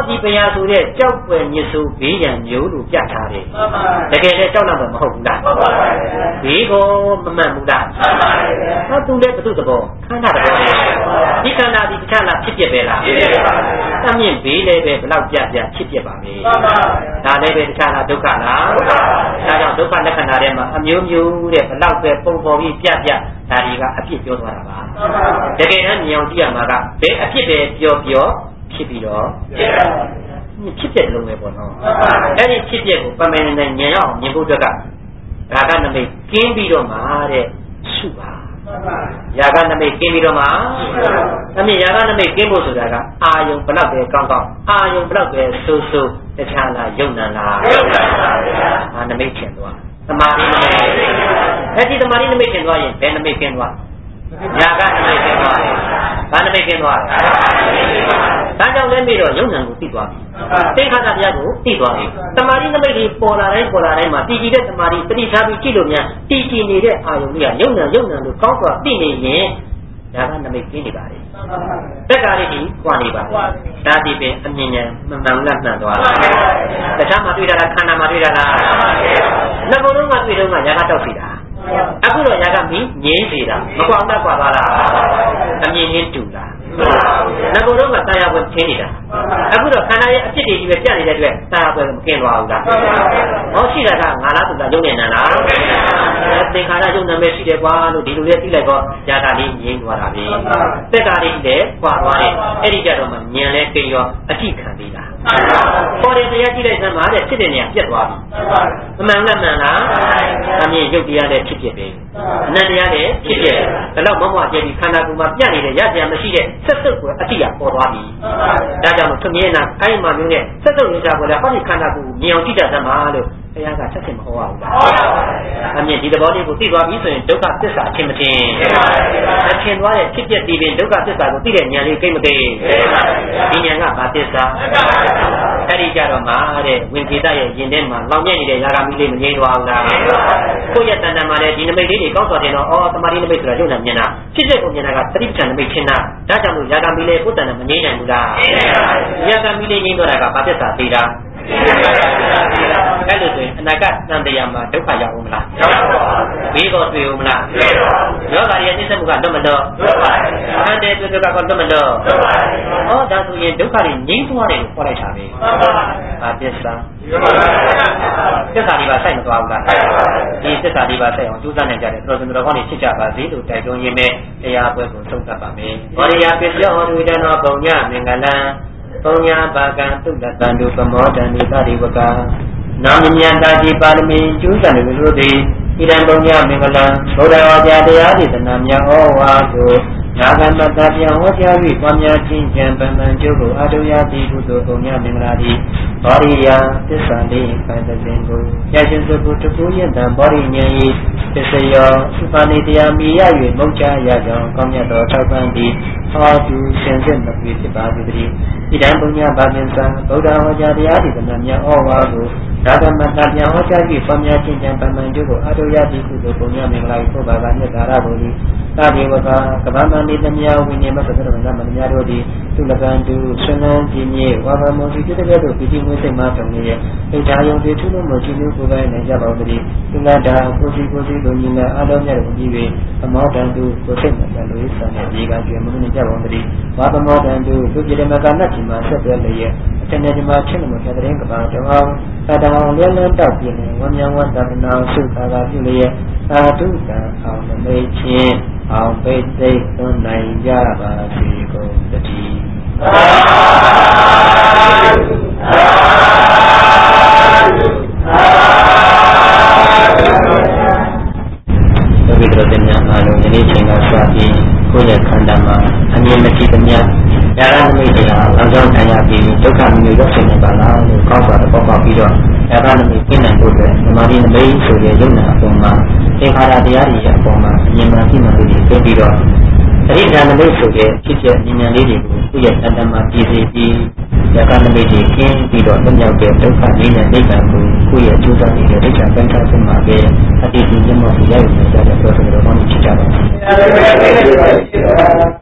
S2: ဒီပညာဆိုတဲ့ကြောက်ွယ်မြစ်ဆိုဘေးရန်မျိုးလို့ပြထားတယ်တကယ်လည်းကြောက်တော့မဟုတ်ဘူးလားဘေးကိုမမှန်ဘူးလားဟောသူလည်းဘုသူ့သဘောခန္ဓာသဘောဒီခန္ဓာဒီခန္ဓာဖြစ်ပြပဲလားတမြင့်ဘေးလည်းပဲဘလောက်ပြပြဖြစ်ပြပါမယ်ဒါလည်းပဲတခြားလားဒုက္ခလားဒါကြောင့်ဒုက္ခလက္ခဏာထဲမှာအမျိုးမျိုးတဲ့ဘလောက်ပဲပုံပေါ်ပြီးပြပြဒါတွေကအပြစ်ပြောသွားတာပါတကယ်တမ်းမြင်အောင်ကြည့်ရမှာကဘယ်အပြစ်ပဲပြောပြောဖြစ်ပြီးတော့ဖြစ်ပြလုံးပဲပေါ့နော်အဲ့ဒီဖြစ်ပြကိုပမန်နဲ့ညံအောင်မြင်ဖို့အတွက်ကရာဂနမိတ်ကင်းပြီးတော့မှတဲ့ရှုပါရာဂနမိတ်ကင်းပြီးတော့မှအမေရာဂနမိတ်ကင်းဖို့ဆိုတာကအာယုံဘလောက်ပဲကောင်းကောင်းအာယုံဘလောက်ပဲဆိုးဆိုးတခြားလားယုံနာလားယုံနာပါဗျာအာနမိတ်ချင်သွားသမာဓိနမိတ်အဲ့ဒီသမာဓိနမိတ်ချင်သွားရင်ဘယ်နမိတ်ကင်းသွားရာဂနမိတ်ကင်းသွားဘာနမိတ်ကင်းသွားဒါကြောင့်လည်းပြီးတော့ယုံနာကိုသိသွားပြီသိခါတာတရားကိုသိသွားပြီသမာဓိနမိတ်ကြီးပေါ်လာတိုင်းပေါ်လာတိုင်းမှာတည်ကြည်တဲ့သမာဓိတတိထားပြီးကြည့်လို့များတည်ကြည်နေတဲ့အာယုံကြီးကယုံနာယုံနာလို့ကောင်းစွာသိနေရင်ဒါကနမိတ်ကင်းနေပါလေတက္ကရာကြီးကွာနေပါဒါဒီပင်အမြင်ဉာဏ်မှန်မှန်လတ်မှန်သွားတခြားမှာတွေ့တာလားခန္ဓာမှာတွေ့တာလားနှဘုံလုံးကတွေ့တော့ကရာဂတောက်စီတာအခုတော့ရာဂမီးငြင်းစီတာမကွာတတ်ကွာသွားလားအမြင်ချင်းတူလားနှဘုံလုံးကတရားပွဲချင်းနေတာအခုတော့ခန္ဓာရဲ့အဖြစ်တွေကြီးပဲပြနေတဲ့အတွက်တရားပွဲမကင်းသွားဘူးလားဟောရှိတာကငါလားသူကယုံနေနံလားသင်္ခါရယုံနာမဲ့ရှိတယ်ကွာလို့ဒီလိုလေးသိလိုက်တော့ຢာတာလေးငြင်းသွားတာပဲသက်ကလေးလည်းကွာသွားတယ်အဲ့ဒီကြတော့မှဉာဏ်လဲကိရောအတိခံသေးတာပေါ်တယ်တရားကြည့်လိုက်စမ်းပါတဲ့ဖြစ်တဲ့နေရာပြတ်သွားပြီအမှန်လားမှန်လားအမြင်ရုပ်တရားလည်းဖြစ်ဖြစ်ပဲအနန္တရားလည်းဖြစ်ဖြစ်ဒါတော့မမကျဲဒီခန္ဓာကိုယ်မှာပြတ်နေတဲ့ရကြံမရှိတဲ့ဆက်စုပ်ကိုအတိကပေါ်သွားပြီဒါကြောင့်မို့သူမြင်နာကိုင်းမှမျိုးနဲ့ဆက်စုပ်ရကြပေါ်လာဟောဒီခန္ဓာကိုယ်မြင်အောင်ကြည့်တတ်စမ်းပါလို့ဘုရားကဆက်စင်မဟောပါဘူးလားအမြင်ဒီသဘောလေးကိုသိသွားပြီဆိုရင်ဒုက္ခသစ္စာအချင်းမချင်းအချင်းသွားတဲ့ဖြစ်ဖြစ်ဒီပင်ဒုက္ခသစ္စာကိုသိတဲ့ဉာဏ်လေးကိမ့်မကိမ့်ဒီဉာဏ်ကဘာသစ္စာအဲ့ဒီကြတော့မှတဲ့ဝင်ခေတရဲ့ယင်ထဲမှာလောင်မြဲနေတဲ့ຢာဂမီလေးမငြိမ်းသွားဘူးလားကိုယ့်ရဲ့တဏ္ဍာမှာလည်းဒီနမိတ်လေးတွေကောင်းစွာတင်တော့အော်သမာဓိနမိတ်ဆိုတာရုပ်နာမြင်တာဖြစ်တဲ့ကိုမြင်တာကသတိပဋ္ဌာန်နမိတ်ထင်တာဒါကြောင့်လို့ຢာဂမီလေးကိုယ်တဏ္ဍာမငြိမ်းနိုင်ဘူးလားຢာဂမီလေးငြိမ်းသွားတာကဘာသစ္စာသိတာအဲ့လိုဆိုရင်အနာဂတ်တန်တရားမှာဒုက္ခရောက်ဦးမလားရောက်ပါဘူးဘေးတော့တွေ့ဦးမလားတွေ့ပါဘူးယောဂါရဲ့နှိစ္စမှုကတော့မလို့တွေ့ပါဘူးခန္ဓာတွေ့တော့ကတော့မလို့တွေ့ပါဘူးဟောဒါဆိုရင်ဒုက္ခတွေငြိမ်းသွားတယ်လို့ခေါ်လိုက်တာပဲမှန်ပါပါဘာသစ္စာသစ္စာဒီပါဆိုင်မသွားဘူးလားဒီသစ္စာဒီပါဆိုင်အောင်ကြိုးစားနိုင်ကြတယ်တော်စံတော်ကောင်းနေဖြစ်ကြပါစေလို့တိုက်တွန်းရင်းနဲ့တရားပွဲကိုဆုံးသတ်ပါမယ်ဘောရိယာပစ္စယောဟောဝိဒနောပုံညမင်္ဂလံပုံညာပါကံသုတတန္တုပမောတံနိသတိဝကနာမဉ္ဇတာတိပါရမီကျူးစံလူတို့သည်ဣဒံပုံညာမင်္ဂလံဘုရားဝါကြတရားဒေသနာများဩဝါကိုယာကမတ္တပြန်ဟောကြားပြီးပွားများခြင်းကြံပန်ပန်ကျုပ်ကိုအာတုယတိကုသိုလ်ပုံညာမင်္ဂလာသည်ဘောရိယာသစ္စာလေးပိုင်တဲ့စဉ်ကိုရရှင်စုကိုတကူယတံဘောရိဉာဏ်ဤသစ္စယောသုပါနေတရားမိရ၍မုတ်ချရကြောင်းကောင်းမြတ်သောထောက်ပံ့သည်ဟောသူရှင်စစ်မပြေဖြစ်ပါသည်တည်းဣဒံပုံညာပါမင်္စံဗုဒ္ဓဟောကြားတရားဒေသနာများဩဝါကိုဒါကမတ္တပြန်ဟောကြားပြီးပွားများခြင်းကြံပန်ပန်ကျုပ်ကိုအာတုယတိကုသိုလ်ပုံညာမင်္ဂလာ၏ဘုရားကမြတ်သာရဘုရားသာဒေဝကကဗ္ဗမန္တိတမြာဝိနည်းမသတ္တရဏမမြာတို့သည်သူလကံတုဆွမ်းလန်းခြင်းမြေဝါဘမောစီဖြစ်တဲ့တို့ပိတိမွေးစိတ်မှတုံနေရဲ့ဣဒာယုံတွေထုလို့မကြည့်လို့ကိုယ်ပိုင်နိုင်ကြပါဦးတည်းသူလတာကိုစီကိုစီတို့ညီလာအားလုံးများတို့ကြည့်၍အမောတန်တုကိုစိတ်မှန်လို့ဆန္ဒဒီကကျွေးမလို့နေကြပါဦးတည်းဝါဘမောတန်တုသူပြတဲ့မကနတ်ကြီးမှာဆက်ပြလျက်အတနေ့ဒီမှာချင်းလို့ဆက်တဲ့ကဘာတော်အောင်သာတောင်လဲလဲတောက်ပြင်းဝမ်းမြောက်ဝတ်တနာစုသာသာပြုလျက်သာဓုတံအောင်မေချင်းအောင်ပိတ်သိသွန်နိုင်ကြပါစေကုန်သတည်းသာဓုသာဓုသာဓုဘုရားတင်များအားလုံးယနေ့ချိန်ကစပြီးကိုယ့်ရဲ့ခန္ဓာမှာအမြင်မကြည့်သမျှယာရနမိတ်တရားအကြောင်းခံရပြီးဒုက္ခမျိုးရောက်နေပါလားလို့ကောင်းစွာပေါ်ပေါက်ပြီးတော့ယာရနမိတ်ကျင့်နိုင်ဖို့အတွက်သမာဓိနမိတ်ဆိုတဲ့ယုံနာအပေါ်မှာသင်္ခါရတရားတွေအပေါ်မှာအမြင်မှန်သိမှန်လို့သိပြီးတော့သတိဉာဏ်နမိတ်ဆိုတဲ့ဖြစ်ဖြစ်ဉာဏ်လေးတွေကိုကိုယ့်ရဲ့တဏ္ဍာမှာပြည့်စုံပြီးယာကနမိတ်တွေကျင်းပြီးတော့လွတ်မြောက်တဲ့ဒုက္ခလေးနဲ့နိဗ္ဗာန်ကိုကိုယ့်ရဲ့ကျိုးစားနေတဲ့ဒိဋ္ဌာပဋ္ဌာန်းဆုံးမှာပဲအတိအကျမျက်မှောက်ရယူနိုင်တဲ့သောတာပန်တော်ကိုချစ်ကြပါစေ